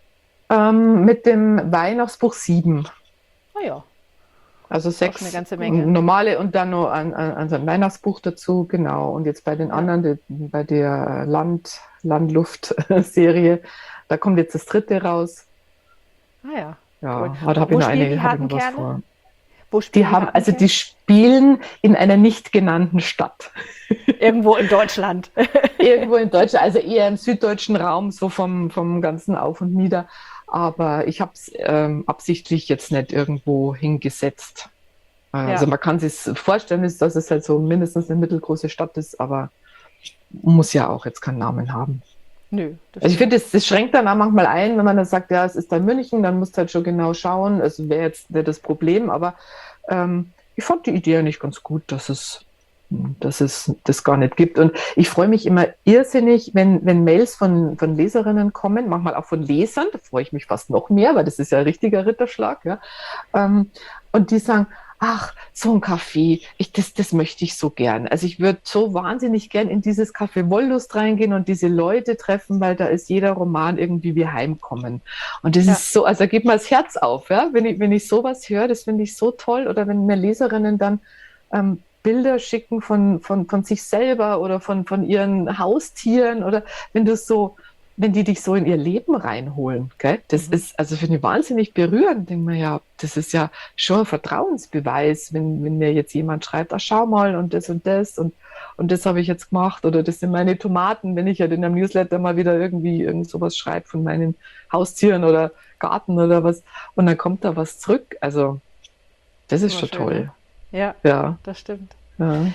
ähm, mit dem Weihnachtsbuch sieben. Oh ja, Also ist auch schon eine sechs ganze Menge. normale und dann noch ein, ein, ein so ein Weihnachtsbuch dazu, genau. Und jetzt bei den Ja. anderen, die, bei der Land, Land-Luft-Serie, da kommt jetzt das dritte raus. Ah ja, cool. Ja, aber da Wo, habe ich wo noch spielen eine, die habe ich harten noch was Kerle? vor. Wo Die spielen die haben, harten also Kerle? die spielen in einer nicht genannten Stadt. Irgendwo in Deutschland. Irgendwo in Deutschland, also eher im süddeutschen Raum, so vom, vom ganzen Auf und Nieder. Aber ich habe es ähm, absichtlich jetzt nicht irgendwo hingesetzt. Also Ja, man kann sich vorstellen, ist, dass es halt so mindestens eine mittelgroße Stadt ist, aber muss ja auch jetzt keinen Namen haben. nö, das Also ich stimmt. finde, das, das schränkt dann auch manchmal ein, wenn man dann sagt, ja, es ist dann München, dann musst du halt schon genau schauen. Es wäre jetzt nicht das Problem, aber ähm, ich fand die Idee eigentlich ganz gut, dass es, dass es das gar nicht gibt. Und ich freue mich immer irrsinnig, wenn, wenn Mails von, von Leserinnen kommen, manchmal auch von Lesern, da freue ich mich fast noch mehr, weil das ist ja ein richtiger Ritterschlag, ja. Ähm, und die sagen, ach, so ein Café, ich, das, das möchte ich so gern. Also ich würde so wahnsinnig gern in dieses Café Wollust reingehen und diese Leute treffen, weil da ist jeder Roman irgendwie wie Heimkommen. Und das Ja. ist so, also da geht mir das Herz auf, ja? Wenn ich, wenn ich sowas höre, das finde ich so toll. Oder wenn mir Leserinnen dann ähm, Bilder schicken von, von, von sich selber oder von, von ihren Haustieren oder wenn du so, wenn die dich so in ihr Leben reinholen, gell? Das Mhm. ist, also finde ich wahnsinnig berührend. Denke mir, ja, das ist ja schon ein Vertrauensbeweis, wenn, wenn mir jetzt jemand schreibt, ach, schau mal und das und das und, und das habe ich jetzt gemacht oder das sind meine Tomaten, wenn ich halt in einem Newsletter mal wieder irgendwie irgend sowas schreibe von meinen Haustieren oder Garten oder was und dann kommt da was zurück. Also, das ist Immer schon schön, ne? toll. Ja, Ja, das stimmt. ja.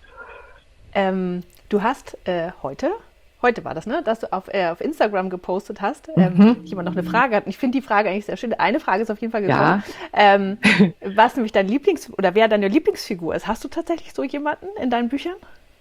Ähm, du hast äh, heute, heute war das, ne, dass du auf, äh, auf Instagram gepostet hast, ähm, Mhm. jemand noch eine Frage hat. Und ich finde die Frage eigentlich sehr schön. Eine Frage ist auf jeden Fall gekommen. Ja, Ähm, was nämlich dein Lieblings- oder wer deine Lieblingsfigur ist. Hast du tatsächlich so jemanden in deinen Büchern?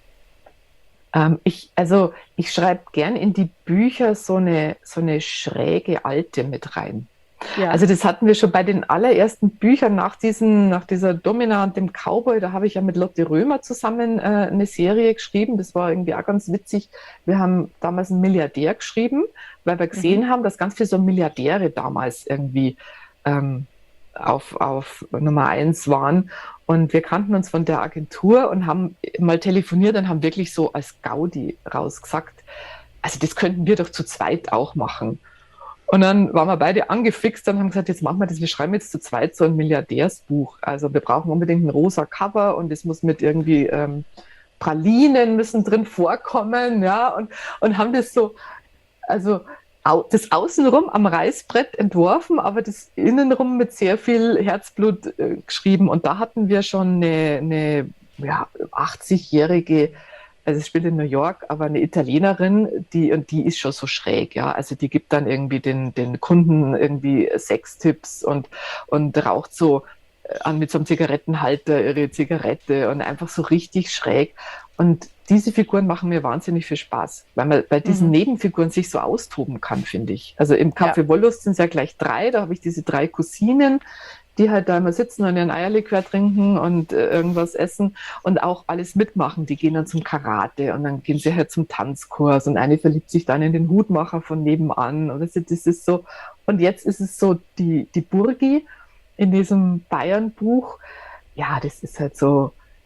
ähm, ich, also ich schreibe gern in die Bücher so eine, so eine schräge Alte mit rein. Ja. Also das hatten wir schon bei den allerersten Büchern nach, diesen, nach dieser Domina und dem Cowboy. Da habe ich ja mit Lotte Römer zusammen äh, eine Serie geschrieben. Das war irgendwie auch ganz witzig. Wir haben damals einen Milliardär geschrieben, weil wir gesehen Mhm. haben, dass ganz viele so Milliardäre damals irgendwie ähm, auf, auf Nummer eins waren. Und wir kannten uns von der Agentur und haben mal telefoniert und haben wirklich so als Gaudi rausgesagt, also das könnten wir doch zu zweit auch machen. Und dann waren wir beide angefixt und haben gesagt, jetzt machen wir das, wir schreiben jetzt zu zweit so ein Milliardärsbuch. Also wir brauchen unbedingt ein rosa Cover und es muss mit irgendwie ähm, Pralinen müssen drin vorkommen, ja, und, und haben das so, also au, das Außenrum am Reißbrett entworfen, aber das Innenrum mit sehr viel Herzblut äh, geschrieben. Und da hatten wir schon eine, eine ja, achtzig-jährige, also es spielt in New York, aber eine Italienerin, die, und die ist schon so schräg, ja. Also die gibt dann irgendwie den, den Kunden irgendwie Sextipps und, und raucht so an mit so einem Zigarettenhalter ihre Zigarette und einfach so richtig schräg. Und diese Figuren machen mir wahnsinnig viel Spaß, weil man bei diesen Mhm. Nebenfiguren sich so austoben kann, finde ich. Also im Ja. Café Wollust sind es ja gleich drei, da habe ich diese drei Cousinen, die halt da immer sitzen und ihren Eierlikör trinken und äh, irgendwas essen und auch alles mitmachen. Die gehen dann zum Karate und dann gehen sie halt zum Tanzkurs und eine verliebt sich dann in den Hutmacher von nebenan. Und das ist so. Und jetzt ist es so, die, die Burgi in diesem Bayern-Buch, ja, das ist halt so,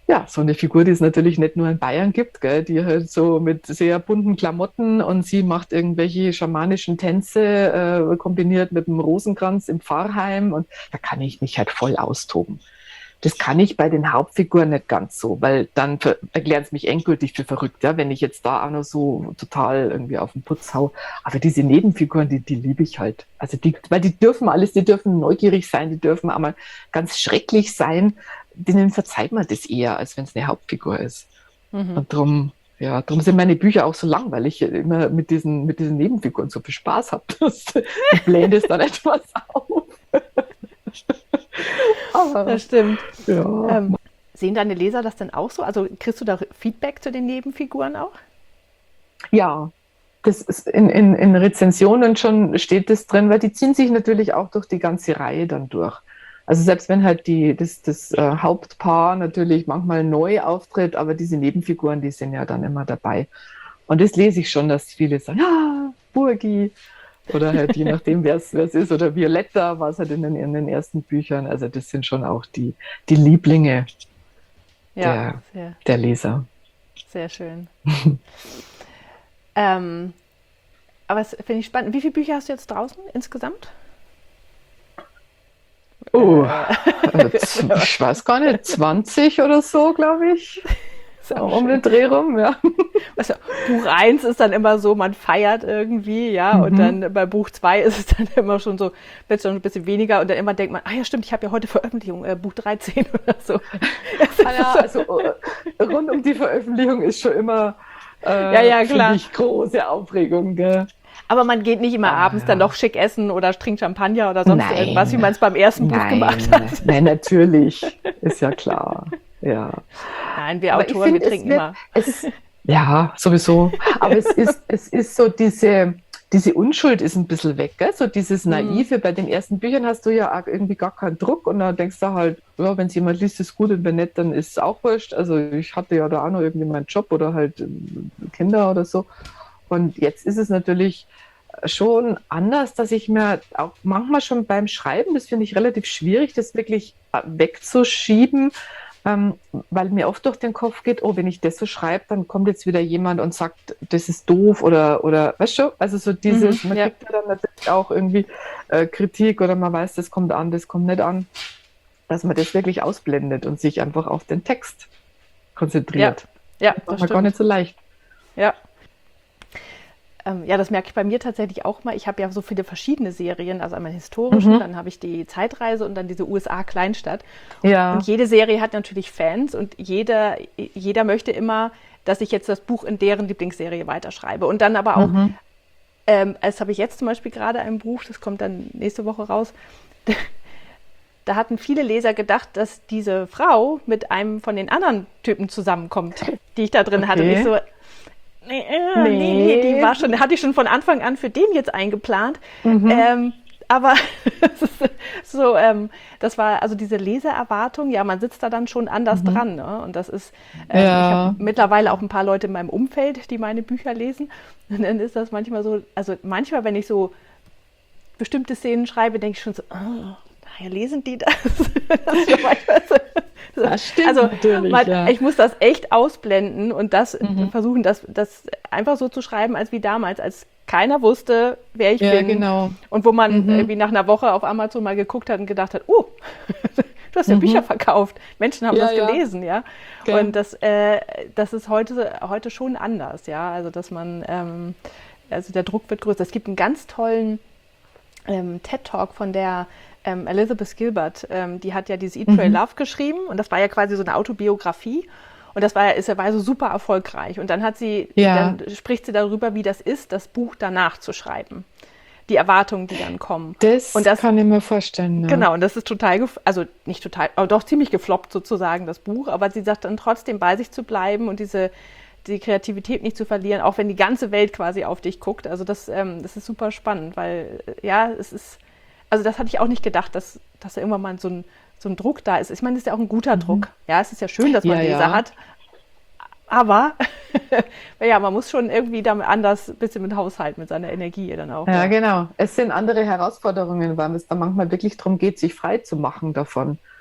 ja, so eine Figur, die es natürlich nicht nur in Bayern gibt, gell, die halt so mit sehr bunten Klamotten und sie macht irgendwelche schamanischen Tänze, äh, kombiniert mit einem Rosenkranz im Pfarrheim und da kann ich mich halt voll austoben. Das kann ich bei den Hauptfiguren nicht ganz so, weil dann ver- erklären sie mich endgültig für verrückt, ja, wenn ich jetzt da auch noch so total irgendwie auf den Putz hau. Aber diese Nebenfiguren, die, die liebe ich halt. Also die, weil die dürfen alles, die dürfen neugierig sein, die dürfen auch mal ganz schrecklich sein. Denen verzeiht man das eher, als wenn es eine Hauptfigur ist. Mhm. Und darum, ja, darum sind meine Bücher auch so lang, weil ich immer mit diesen, mit diesen Nebenfiguren so viel Spaß habe. Ich blähe das dann etwas auf. Aber, Das stimmt. ja. Ähm, sehen deine Leser das denn auch so? Also kriegst du da Feedback zu den Nebenfiguren auch? Ja, das ist in, in, in Rezensionen schon steht das drin, weil die ziehen sich natürlich auch durch die ganze Reihe dann durch. Also selbst wenn halt die, das, das äh, Hauptpaar natürlich manchmal neu auftritt, aber diese Nebenfiguren, die sind ja dann immer dabei. Und das lese ich schon, dass viele sagen, ja, Burgi. Oder halt je nachdem, wer es ist. Oder Violetta war es halt in den, in den ersten Büchern. Also das sind schon auch die, die Lieblinge Ja, der, sehr, der Leser. sehr schön. ähm, aber es finde ich spannend. Wie viele Bücher hast du jetzt draußen insgesamt? Oh, äh, ich weiß gar nicht, zwanzig oder so, glaube ich. Um den Dreh rum, ja. Also, Buch eins ist dann immer so, man feiert irgendwie, ja, Mhm. und dann bei Buch zwei ist es dann immer schon so, wird schon ein bisschen weniger und dann immer denkt man, ah ja stimmt, ich habe ja heute Veröffentlichung, äh, Buch dreizehn oder so. Ah ja, also äh, rund um die Veröffentlichung ist schon immer äh, Ja, ja, klar. finde ich große Aufregung, gell? Aber man geht nicht immer Ah, abends ja. dann noch schick essen oder trinkt Champagner oder sonst Nein. irgendwas, wie man es beim ersten Buch Nein, gemacht hat. nein, natürlich, ist ja klar, ja. Nein, wir Aber ich Autoren, find, wir es trinken wird- immer. Es, ja, sowieso. Aber es ist, es ist so diese, diese Unschuld ist ein bisschen weg, gell? So dieses Naive. Bei den ersten Büchern hast du ja auch irgendwie gar keinen Druck und dann denkst du halt, ja, wenn es jemand liest, ist gut und wenn nicht, dann ist es auch wurscht. Also ich hatte ja da auch noch irgendwie meinen Job oder halt ähm, Kinder oder so. Und jetzt ist es natürlich schon anders, dass ich mir auch manchmal schon beim Schreiben, das finde ich relativ schwierig, das wirklich äh, wegzuschieben, ähm, weil mir oft durch den Kopf geht, oh, wenn ich das so schreibe, dann kommt jetzt wieder jemand und sagt, das ist doof oder, oder weißt du, also so dieses, Mhm, man ja. kriegt ja dann natürlich auch irgendwie äh, Kritik oder man weiß, das kommt an, das kommt nicht an, dass man das wirklich ausblendet und sich einfach auf den Text konzentriert. Ja, Das das macht man gar stimmt. nicht so leicht. Ja. Ähm, ja, das merke ich bei mir tatsächlich auch mal. Ich habe ja so viele verschiedene Serien, also einmal historischen, Mhm. dann habe ich die Zeitreise und dann diese U S A-Kleinstadt. Ja. Und jede Serie hat natürlich Fans und jeder, jeder möchte immer, dass ich jetzt das Buch in deren Lieblingsserie weiterschreibe. Und dann aber auch, Mhm. ähm, als habe ich jetzt zum Beispiel gerade ein Buch, das kommt dann nächste Woche raus, da hatten viele Leser gedacht, dass diese Frau mit einem von den anderen Typen zusammenkommt, die ich da drin hatte. Und Okay. ich so, nee, äh, nee, nee, die Nee. war schon, hatte ich schon von Anfang an für den jetzt eingeplant. Mhm. Ähm, aber es ist so, ähm, das war also diese Leseerwartung, ja, man sitzt da dann schon anders Mhm. dran. Ne? Und das ist, ähm, Ja. ich habe mittlerweile auch ein paar Leute in meinem Umfeld, die meine Bücher lesen. Und dann ist das manchmal so, also manchmal, wenn ich so bestimmte Szenen schreibe, denke ich schon so, oh, naja, lesen die das? Das ist ja manchmal so, so. Das stimmt Also natürlich, man, ja. ich muss das echt ausblenden und das Mhm. versuchen, das, das einfach so zu schreiben, als wie damals, als keiner wusste, wer ich Ja, bin. genau. Und wo man Mhm. irgendwie nach einer Woche auf Amazon mal geguckt hat und gedacht hat, oh, du hast ja Mhm. Bücher verkauft. Menschen haben Ja, das ja. gelesen, ja. Gell. Und das, äh, das ist heute, heute schon anders, ja. Also dass man, ähm, also der Druck wird größer. Es gibt einen ganz tollen ähm, TED-Talk von der ähm, Elizabeth Gilbert. Ähm, die hat ja dieses Eat, Pray, Mhm. Love geschrieben und das war ja quasi so eine Autobiografie. Und das war ja, ist ja war so super erfolgreich. Und dann hat sie, Ja. dann spricht sie darüber, wie das ist, das Buch danach zu schreiben. Die Erwartungen, die dann kommen. Das, Und das- kann ich mir vorstellen. Ja. Genau, und das ist total, gef- also nicht total, aber doch ziemlich gefloppt sozusagen, das Buch. Aber sie sagt dann trotzdem bei sich zu bleiben und diese die Kreativität nicht zu verlieren, auch wenn die ganze Welt quasi auf dich guckt. Also das, ähm, das ist super spannend, weil äh, ja, es ist, also das hatte ich auch nicht gedacht, dass, dass da irgendwann mal so ein, so ein Druck da ist. Ich meine, das ist ja auch ein guter Druck. Ja, es ist ja schön, dass man Mhm. Ja, Leser ja. hat. Aber ja, man muss schon irgendwie damit anders ein bisschen mit haushalten, mit seiner Energie dann auch. Ja, genau. Es sind andere Herausforderungen, weil es da manchmal wirklich darum geht, sich frei zu machen davon.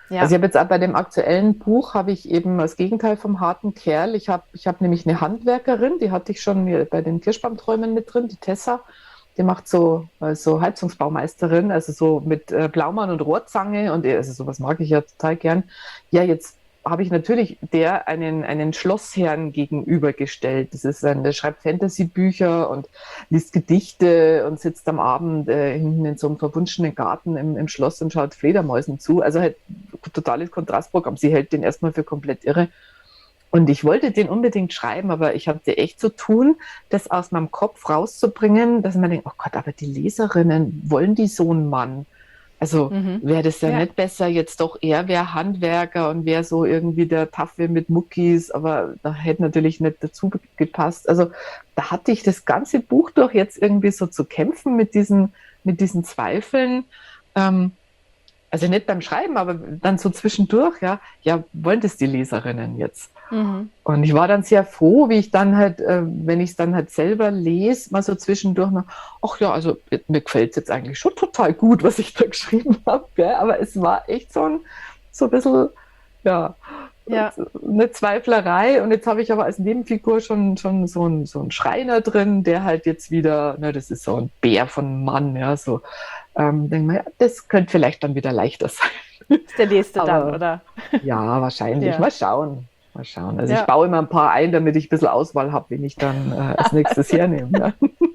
Ja. Also ich habe jetzt auch bei dem aktuellen Buch, habe ich eben das Gegenteil vom harten Kerl. Ich habe ich hab nämlich eine Handwerkerin, die hatte ich schon bei den Kirschbaumträumen mit drin, die Tessa. Die macht so, so Heizungsbaumeisterin, also so mit äh, Blaumann und Rohrzange und also sowas mag ich ja total gern. Ja, jetzt habe ich natürlich der einen, einen Schlossherrn gegenübergestellt. Das ist ein, der schreibt Fantasy-Bücher und liest Gedichte und sitzt am Abend äh, hinten in so einem verwunschenen Garten im, im Schloss und schaut Fledermäusen zu. Also halt totales Kontrastprogramm. Sie hält den erstmal für komplett irre. Und ich wollte den unbedingt schreiben, aber ich hatte echt zu tun, das aus meinem Kopf rauszubringen, dass man denkt, oh Gott, aber die Leserinnen, wollen die so einen Mann? Also Mhm. wäre das ja, ja nicht besser, jetzt doch er wäre Handwerker und wäre so irgendwie der Tafel mit Muckis, aber da hätte natürlich nicht dazu gepasst. Also da hatte ich das ganze Buch durch jetzt irgendwie so zu kämpfen mit diesen, mit diesen Zweifeln. Ähm, also nicht beim Schreiben, aber dann so zwischendurch, ja, ja, wollen das die Leserinnen jetzt? Mhm. Und ich war dann sehr froh, wie ich dann halt, äh, wenn ich es dann halt selber lese, mal so zwischendurch noch, ach ja, also mir gefällt es jetzt eigentlich schon total gut, was ich da geschrieben habe, gell? Aber es war echt so ein, so ein bisschen, ja, ja, eine Zweiflerei. Und jetzt habe ich aber als Nebenfigur schon, schon so einen so einen Schreiner drin, der halt jetzt wieder, ne, das ist so ein Bär von einem Mann, ja, so, ähm, denke mal, ja, das könnte vielleicht dann wieder leichter sein. Ist der nächste aber, dann, oder? Ja, wahrscheinlich. Ja. Mal schauen. Mal schauen. Also ja. Ich baue immer ein paar ein, damit ich ein bisschen Auswahl habe, wen ich dann äh, als nächstes hernehme. Ja.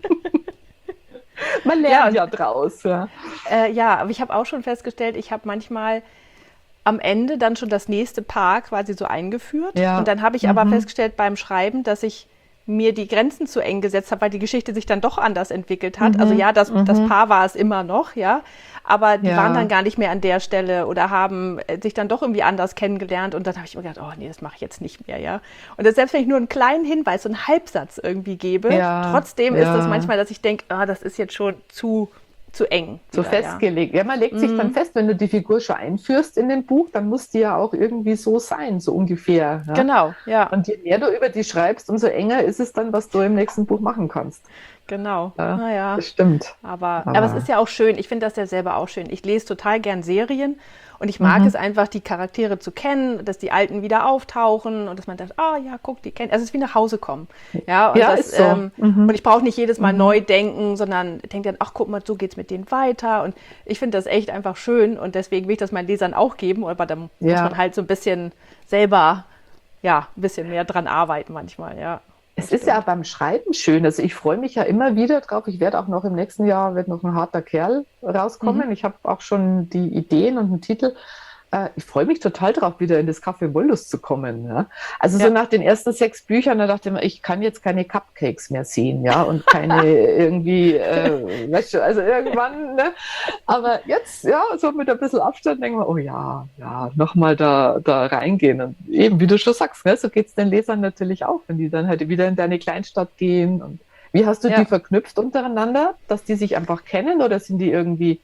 Man lernt ja, ja draus. Ja. Äh, ja, aber ich habe auch schon festgestellt, ich habe manchmal am Ende dann schon das nächste Paar quasi so eingeführt. Ja. Und dann habe ich mhm. aber festgestellt beim Schreiben, dass ich mir die Grenzen zu eng gesetzt habe, weil die Geschichte sich dann doch anders entwickelt hat. Mhm. Also ja, das, mhm. das Paar war es immer noch, ja, aber die ja. waren dann gar nicht mehr an der Stelle oder haben sich dann doch irgendwie anders kennengelernt und dann habe ich mir gedacht, oh nee, das mache ich jetzt nicht mehr, ja. Und das, selbst wenn ich nur einen kleinen Hinweis, so einen Halbsatz irgendwie gebe, ja. trotzdem ja. ist das manchmal, dass ich denke, ah, das ist jetzt schon zu zu eng. Zu wieder, festgelegt. Ja. ja, man legt sich mhm. dann fest, wenn du die Figur schon einführst in dem Buch, dann muss die ja auch irgendwie so sein, so ungefähr. Ja? Genau, ja. Und je mehr du über die schreibst, umso enger ist es dann, was du im nächsten Buch machen kannst. Genau, ja, naja. Das stimmt. Aber, aber, aber es ist ja auch schön, ich finde das ja selber auch schön. Ich lese total gern Serien und ich mag mhm. es einfach, die Charaktere zu kennen, dass die Alten wieder auftauchen und dass man sagt, ah oh, ja, guck, die kennen. Also es ist wie nach Hause kommen. Ja, und, ja, das, ist so. ähm, mhm. und ich brauche nicht jedes Mal mhm. neu denken, sondern denke dann, ach guck mal, so geht's mit denen weiter. Und ich finde das echt einfach schön und deswegen will ich das meinen Lesern auch geben, aber dann ja. muss man halt so ein bisschen selber, ja, ein bisschen mehr dran arbeiten manchmal, ja. Es ist ja beim Schreiben schön. Also ich freue mich ja immer wieder drauf. Ich werde auch noch im nächsten Jahr wird noch ein harter Kerl rauskommen. Mhm. Ich habe auch schon die Ideen und einen Titel. Ich freue mich total drauf, wieder in das Café Wollust zu kommen. Ja? Also ja. so nach den ersten sechs Büchern, da dachte ich mir, ich kann jetzt keine Cupcakes mehr sehen, ja, und keine irgendwie, äh, weißt du, also irgendwann, ne? Aber jetzt, ja, so mit ein bisschen Abstand denken wir, oh ja, ja, nochmal da, da reingehen. Und eben, wie du schon sagst, ne? So geht es den Lesern natürlich auch, wenn die dann halt wieder in deine Kleinstadt gehen. Und wie hast du ja. die verknüpft untereinander, dass die sich einfach kennen oder sind die irgendwie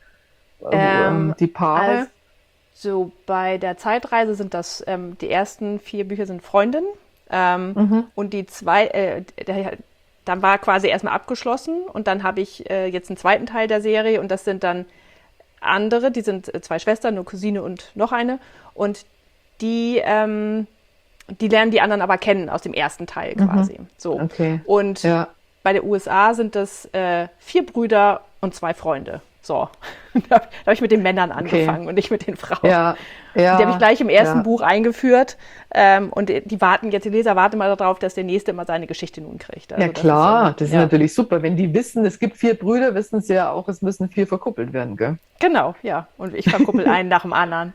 ähm, die Paare? Also So, bei der Zeitreise sind das, ähm, die ersten vier Bücher sind Freundin ähm, mhm. und die zwei, äh, der, dann war quasi erstmal abgeschlossen und dann habe ich äh, jetzt einen zweiten Teil der Serie und das sind dann andere, die sind äh, zwei Schwestern, eine Cousine und noch eine und die, ähm, die lernen die anderen aber kennen aus dem ersten Teil quasi. Mhm. So. Okay. Und ja. bei der U S A sind das äh, vier Brüder und zwei Freunde. So, da habe ich mit den Männern angefangen okay. und nicht mit den Frauen. Ja, ja, die habe ich gleich im ersten ja. Buch eingeführt. Ähm, und die warten jetzt, die Leser warten mal darauf, dass der Nächste immer seine Geschichte nun kriegt. Also ja klar, das ist, ja. das ist natürlich super. Wenn die wissen, es gibt vier Brüder, wissen sie ja auch, es müssen vier verkuppelt werden, gell? Genau, ja. Und ich verkuppel einen nach dem anderen.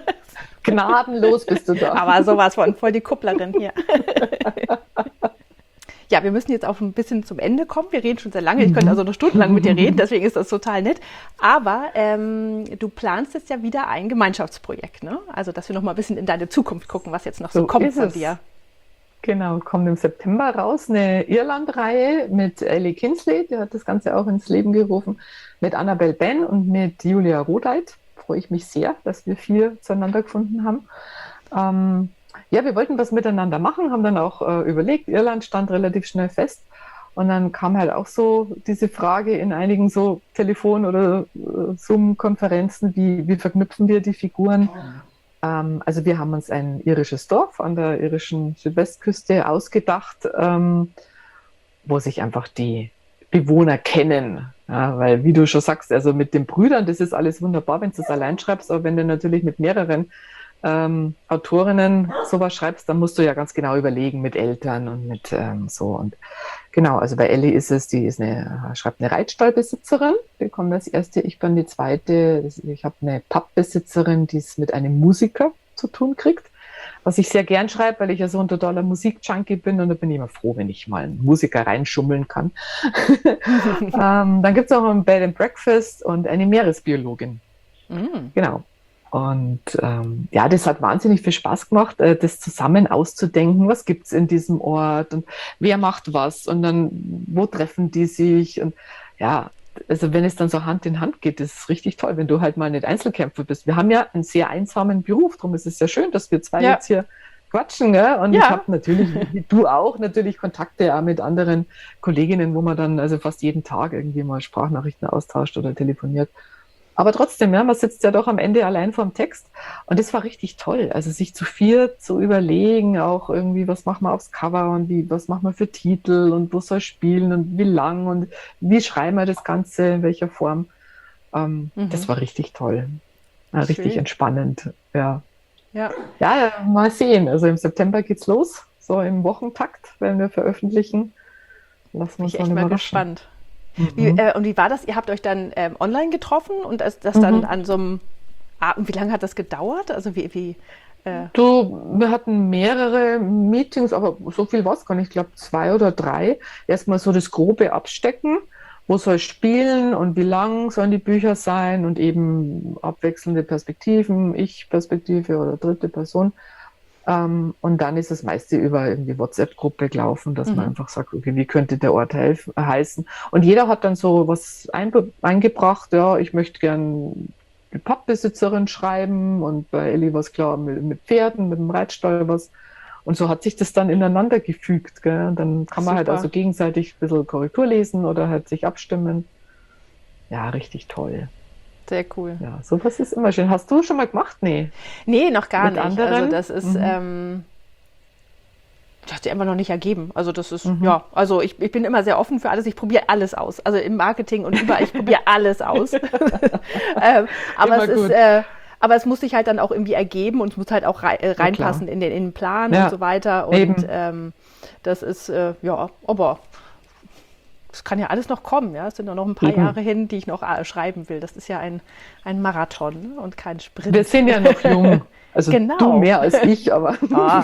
Gnadenlos bist du da. Aber sowas von, voll die Kupplerin hier. Ja, wir müssen jetzt auch ein bisschen zum Ende kommen. Wir reden schon sehr lange. Ich könnte also noch stundenlang mit dir reden, deswegen ist das total nett. Aber ähm, du planst jetzt ja wieder ein Gemeinschaftsprojekt, ne? Also, dass wir noch mal ein bisschen in deine Zukunft gucken, was jetzt noch so, so kommt von dir. Genau, kommt im September raus eine Irland-Reihe mit Ellie Kinsley, die hat das Ganze auch ins Leben gerufen, mit Annabel Ben und mit Julia Rodeit. Freue ich mich sehr, dass wir vier zueinander gefunden haben. Ähm, Ja, wir wollten was miteinander machen, haben dann auch äh, überlegt, Irland stand relativ schnell fest und dann kam halt auch so diese Frage in einigen so Telefon- oder äh, Zoom-Konferenzen, wie, wie verknüpfen wir die Figuren Ähm, also wir haben uns ein irisches Dorf an der irischen Südwestküste ausgedacht, ähm, wo sich einfach die Bewohner kennen. Ja, weil, wie du schon sagst, also mit den Brüdern, das ist alles wunderbar, wenn du es allein schreibst, aber wenn du natürlich mit mehreren ähm, Autorinnen sowas schreibst, dann musst du ja ganz genau überlegen mit Eltern und mit ähm, so. Und genau, also bei Ellie ist es, die ist eine, schreibt eine Reitstallbesitzerin, die kommt als erste, ich bin die zweite, ich habe eine Pubbesitzerin, die es mit einem Musiker zu tun kriegt, was ich sehr gern schreibe, weil ich ja so ein totaler Musikjunkie bin und da bin ich immer froh, wenn ich mal einen Musiker reinschummeln kann. ähm, dann gibt es auch ein Bed and Breakfast und eine Meeresbiologin. Mm. Genau. Und ähm, ja, das hat wahnsinnig viel Spaß gemacht, äh, das zusammen auszudenken, was gibt es in diesem Ort und wer macht was und dann, wo treffen die sich und ja, also wenn es dann so Hand in Hand geht, das ist richtig toll, wenn du halt mal nicht Einzelkämpfer bist. Wir haben ja einen sehr einsamen Beruf, darum ist es ja schön, dass wir zwei ja. jetzt hier quatschen, gell? Und ja. ich habe natürlich, wie du auch, natürlich Kontakte auch mit anderen Kolleginnen, wo man dann also fast jeden Tag irgendwie mal Sprachnachrichten austauscht oder telefoniert. Aber trotzdem, ja, man sitzt ja doch am Ende allein vorm Text und das war richtig toll. Also sich zu viert zu überlegen, auch irgendwie, was machen wir aufs Cover und wie, was machen wir für Titel und wo soll es spielen und wie lang und wie schreiben wir das Ganze, in welcher Form. Ähm, mhm. Das war richtig toll. Ja, richtig entspannend. Ja. Ja. ja, mal sehen. Also im September geht's los, so im Wochentakt, wenn wir veröffentlichen. Lassen wir uns echt mal gespannt. Wie, äh, und wie war das? Ihr habt euch dann ähm, online getroffen und das, das dann mhm. an so einem Abend, wie lange hat das gedauert? Also wie, wie äh du, wir hatten mehrere Meetings, aber so viel war es gar nicht, ich glaube zwei oder drei. Erstmal so das grobe Abstecken, wo soll es spielen und wie lang sollen die Bücher sein und eben abwechselnde Perspektiven, Ich-Perspektive oder dritte Person. Um, und dann ist das meiste über irgendwie WhatsApp-Gruppe gelaufen, dass mhm. man einfach sagt, okay, wie könnte der Ort helf- heißen? Und jeder hat dann so was einbe- eingebracht, ja, ich möchte gern die Pubbesitzerin schreiben und bei Ellie war es klar mit, mit Pferden, mit dem Reitstall was. Und so hat sich das dann ineinander gefügt, gell? Und dann kann man Super. halt also gegenseitig ein bisschen Korrektur lesen oder halt sich abstimmen. Ja, richtig toll. Sehr cool. Ja, sowas ist immer schön. Hast du schon mal gemacht? Nee. Nee, noch gar Mit nicht. Anderen? Also das ist, mhm. ähm, das hat sich einfach noch nicht ergeben. Also das ist, mhm. ja, also ich, ich bin immer sehr offen für alles. Ich probiere alles aus. Also im Marketing und überall, ich probiere alles aus. ähm, aber immer es gut. ist, äh, aber es muss sich halt dann auch irgendwie ergeben und es muss halt auch rei- äh, reinpassen ja, in, den, in den Plan ja. und so weiter. Und ähm, das ist, äh, ja, aber es kann ja alles noch kommen, ja. Es sind noch ein paar Eben. Jahre hin, die ich noch äh, schreiben will. Das ist ja ein, ein Marathon und kein Sprint. Wir sind ja noch jung. Also genau. du mehr als ich, aber. Ah.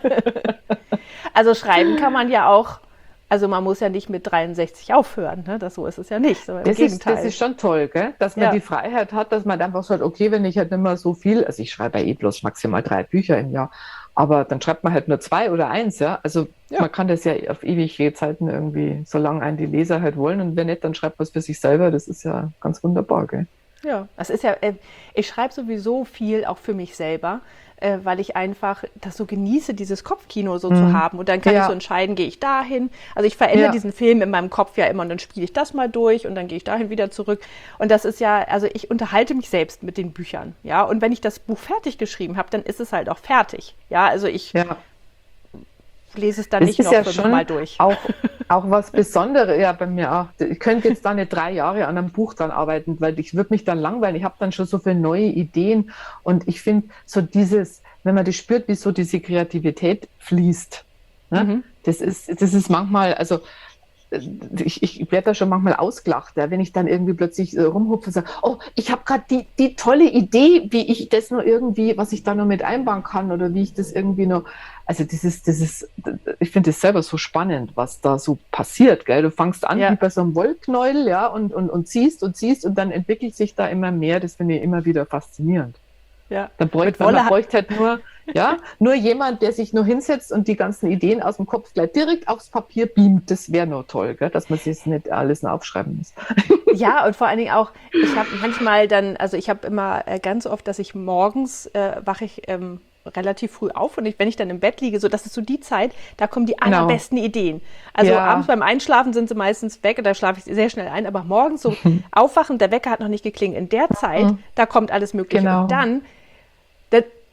Also schreiben kann man ja auch, also man muss ja nicht mit dreiundsechzig aufhören, ne? Das, so ist es ja nicht. So im das, Gegenteil. Ist, das ist schon toll, gell? Dass man ja. die Freiheit hat, dass man einfach sagt, okay, wenn ich halt nicht mehr so viel, also ich schreibe ja eh bloß maximal drei Bücher im Jahr, aber dann schreibt man halt nur zwei oder eins, ja. Also ja. man kann das ja auf ewige Zeiten irgendwie, solange einen die Leser halt wollen und wenn nicht, dann schreibt man es für sich selber. Das ist ja ganz wunderbar, gell? Ja, das ist ja, ich schreibe sowieso viel auch für mich selber, weil ich einfach das so genieße, dieses Kopfkino so mhm. zu haben. Und dann kann ja. ich so entscheiden, gehe ich dahin. Also ich verändere ja. diesen Film in meinem Kopf ja immer und dann spiele ich das mal durch und dann gehe ich dahin wieder zurück. Und das ist ja, also ich unterhalte mich selbst mit den Büchern. Ja, und wenn ich das Buch fertig geschrieben habe, dann ist es halt auch fertig. Ja, also ich ja. lese es dann das nicht ist noch ja fünfmal schon durch. Auch, auch was Besonderes, ja, bei mir auch. Ich könnte jetzt da nicht drei Jahre an einem Buch dann arbeiten, weil ich würde mich dann langweilen. Ich habe dann schon so viele neue Ideen und ich finde so dieses, wenn man das spürt, wie so diese Kreativität fließt, ne? Mhm. das ist, das ist manchmal, also ich, ich werde da schon manchmal ausgelacht, ja, wenn ich dann irgendwie plötzlich äh, rumhupfe und sage, oh, ich habe gerade die, die tolle Idee, wie ich das nur irgendwie, was ich da noch mit einbauen kann oder wie ich das irgendwie noch, also das ist, das ist, ich finde das selber so spannend, was da so passiert, gell? Du fängst an ja. wie bei so einem Wollknäuel, ja, und, und, und ziehst und ziehst und dann entwickelt sich da immer mehr, das finde ich immer wieder faszinierend. Ja. Dann bräuchte man, man bräuchte halt nur, ja, nur jemand, der sich nur hinsetzt und die ganzen Ideen aus dem Kopf gleich direkt aufs Papier beamt. Das wäre nur toll, gell? Dass man sich das nicht alles noch aufschreiben muss. Ja, und vor allen Dingen auch, ich habe manchmal dann, also ich habe immer äh, ganz oft, dass ich morgens äh, wache ich ähm, relativ früh auf und ich, wenn ich dann im Bett liege, so das ist so die Zeit, da kommen die genau. allerbesten Ideen. Also ja. abends beim Einschlafen sind sie meistens weg und da schlafe ich sehr schnell ein, aber morgens so aufwachen, der Wecker hat noch nicht geklingelt. In der Zeit, mhm. da kommt alles Mögliche. Genau. Und dann, das,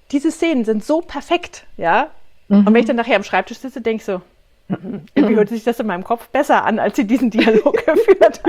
diese Szenen sind so perfekt, ja. Mhm. Und wenn ich dann nachher am Schreibtisch sitze, denke ich so, irgendwie hört sich das in meinem Kopf besser an, als sie diesen Dialog geführt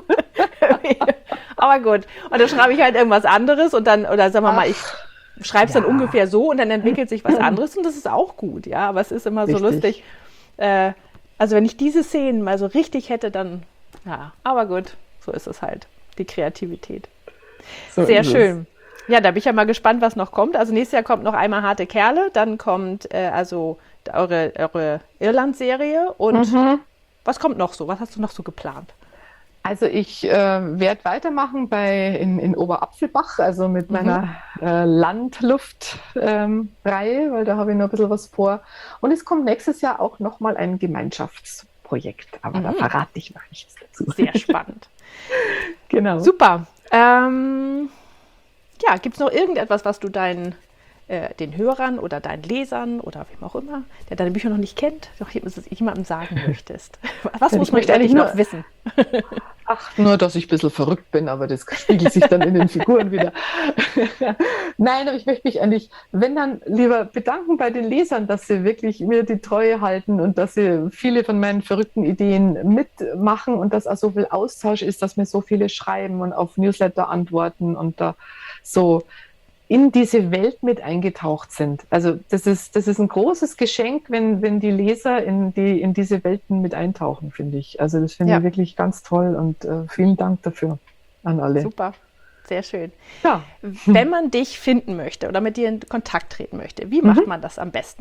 haben. Aber gut. Und dann schreibe ich halt irgendwas anderes und dann, oder sagen wir mal, ich schreibe es ja. dann ungefähr so und dann entwickelt sich was anderes und das ist auch gut, ja. Aber es ist immer Richtig. so lustig. Äh, also wenn ich diese Szenen mal so richtig hätte, dann, ja. Aber gut, so ist es halt. Die Kreativität. So Sehr schön. Es. Ja, da bin ich ja mal gespannt, was noch kommt. Also nächstes Jahr kommt noch einmal Harte Kerle, dann kommt äh, also eure, eure Irland-Serie und mhm. was kommt noch so? Was hast du noch so geplant? Also ich äh, werde weitermachen bei in, in Oberapfelbach, also mit mhm. meiner äh, Landluft-Reihe, ähm, weil da habe ich noch ein bisschen was vor. Und es kommt nächstes Jahr auch nochmal ein Gemeinschaftsprojekt, aber mhm. da verrate ich noch nichts dazu. Sehr spannend. Genau. Super. Ähm, ja, gibt es noch irgendetwas, was du deinen äh, den Hörern oder deinen Lesern oder wem auch immer, der deine Bücher noch nicht kennt, doch jemandem sagen möchtest? Was ja, muss man eigentlich noch wissen? Ach, nur, dass ich ein bisschen verrückt bin, aber das spiegelt sich dann in den Figuren wieder. Nein, aber ich möchte mich eigentlich, wenn dann, lieber bedanken bei den Lesern, dass sie wirklich mir die Treue halten und dass sie viele von meinen verrückten Ideen mitmachen und dass auch so viel Austausch ist, dass mir so viele schreiben und auf Newsletter antworten und da so in diese Welt mit eingetaucht sind. Also das ist, das ist ein großes Geschenk, wenn, wenn die Leser in, die, in diese Welten mit eintauchen, finde ich. Also das finde ja. ich wirklich ganz toll und äh, vielen Dank dafür an alle. Super, sehr schön. Ja. Wenn man dich finden möchte oder mit dir in Kontakt treten möchte, wie macht mhm. man das am besten?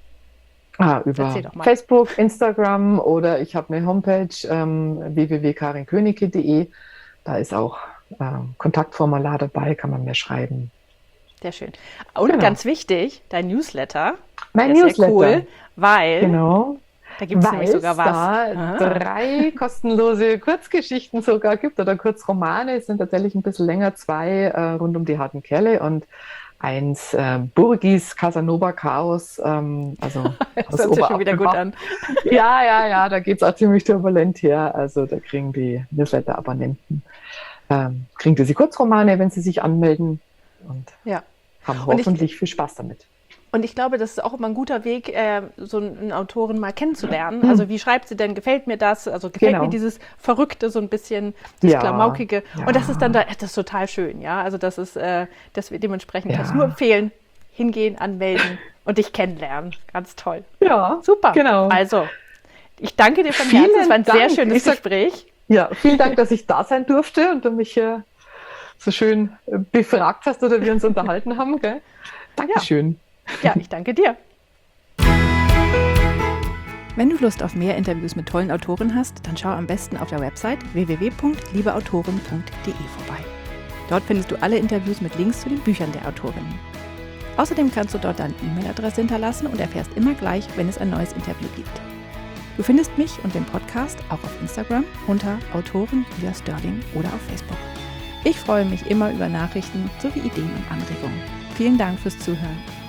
Ah, über Facebook, Instagram oder ich habe eine Homepage ähm, w w w punkt karin königke punkt de. Da ist auch ähm, Kontaktformular dabei, kann man mir schreiben. Sehr schön. Und genau. ganz wichtig, dein Newsletter. Mein der ist Newsletter. Sehr cool, weil genau. da gibt es nämlich sogar was. Da Aha. drei kostenlose Kurzgeschichten sogar gibt oder Kurzromane. Es sind tatsächlich ein bisschen länger, zwei äh, rund um die harten Kerle und eins äh, Burgis Casanova Chaos. Ähm, also das hört sich schon wieder gut an. Ja, ja, ja, da geht es auch ziemlich turbulent her. Also da kriegen die Newsletter-Abonnenten, ähm, kriegen diese Kurzromane, wenn sie sich anmelden. Und ja. haben hoffentlich und ich, viel Spaß damit. Und ich glaube, das ist auch immer ein guter Weg, äh, so einen Autoren mal kennenzulernen. Mhm. Also wie schreibt sie denn, gefällt mir das? Also gefällt genau. mir dieses Verrückte, so ein bisschen, das ja. Klamaukige. Ja. Und das ist dann, da, das ist total schön, ja. Also das ist, äh, dass wir dementsprechend ja. das nur empfehlen, hingehen, anmelden und dich kennenlernen. Ganz toll. Ja, super. Genau. Also, ich danke dir von Vielen Herzen. Es war ein Dank. sehr schönes sag, Gespräch. Ja, vielen Dank, dass ich da sein durfte und du mich hier so schön befragt hast oder wir uns unterhalten haben. Gell? Dankeschön. Ja. ja, ich danke dir. Wenn du Lust auf mehr Interviews mit tollen Autoren hast, dann schau am besten auf der Website w w w punkt liebeautoren punkt de vorbei. Dort findest du alle Interviews mit Links zu den Büchern der Autorinnen. Außerdem kannst du dort deine E-Mail-Adresse hinterlassen und erfährst immer gleich, wenn es ein neues Interview gibt. Du findest mich und den Podcast auch auf Instagram unter Autorin Julia Störling oder auf Facebook. Ich freue mich immer über Nachrichten sowie Ideen und Anregungen. Vielen Dank fürs Zuhören.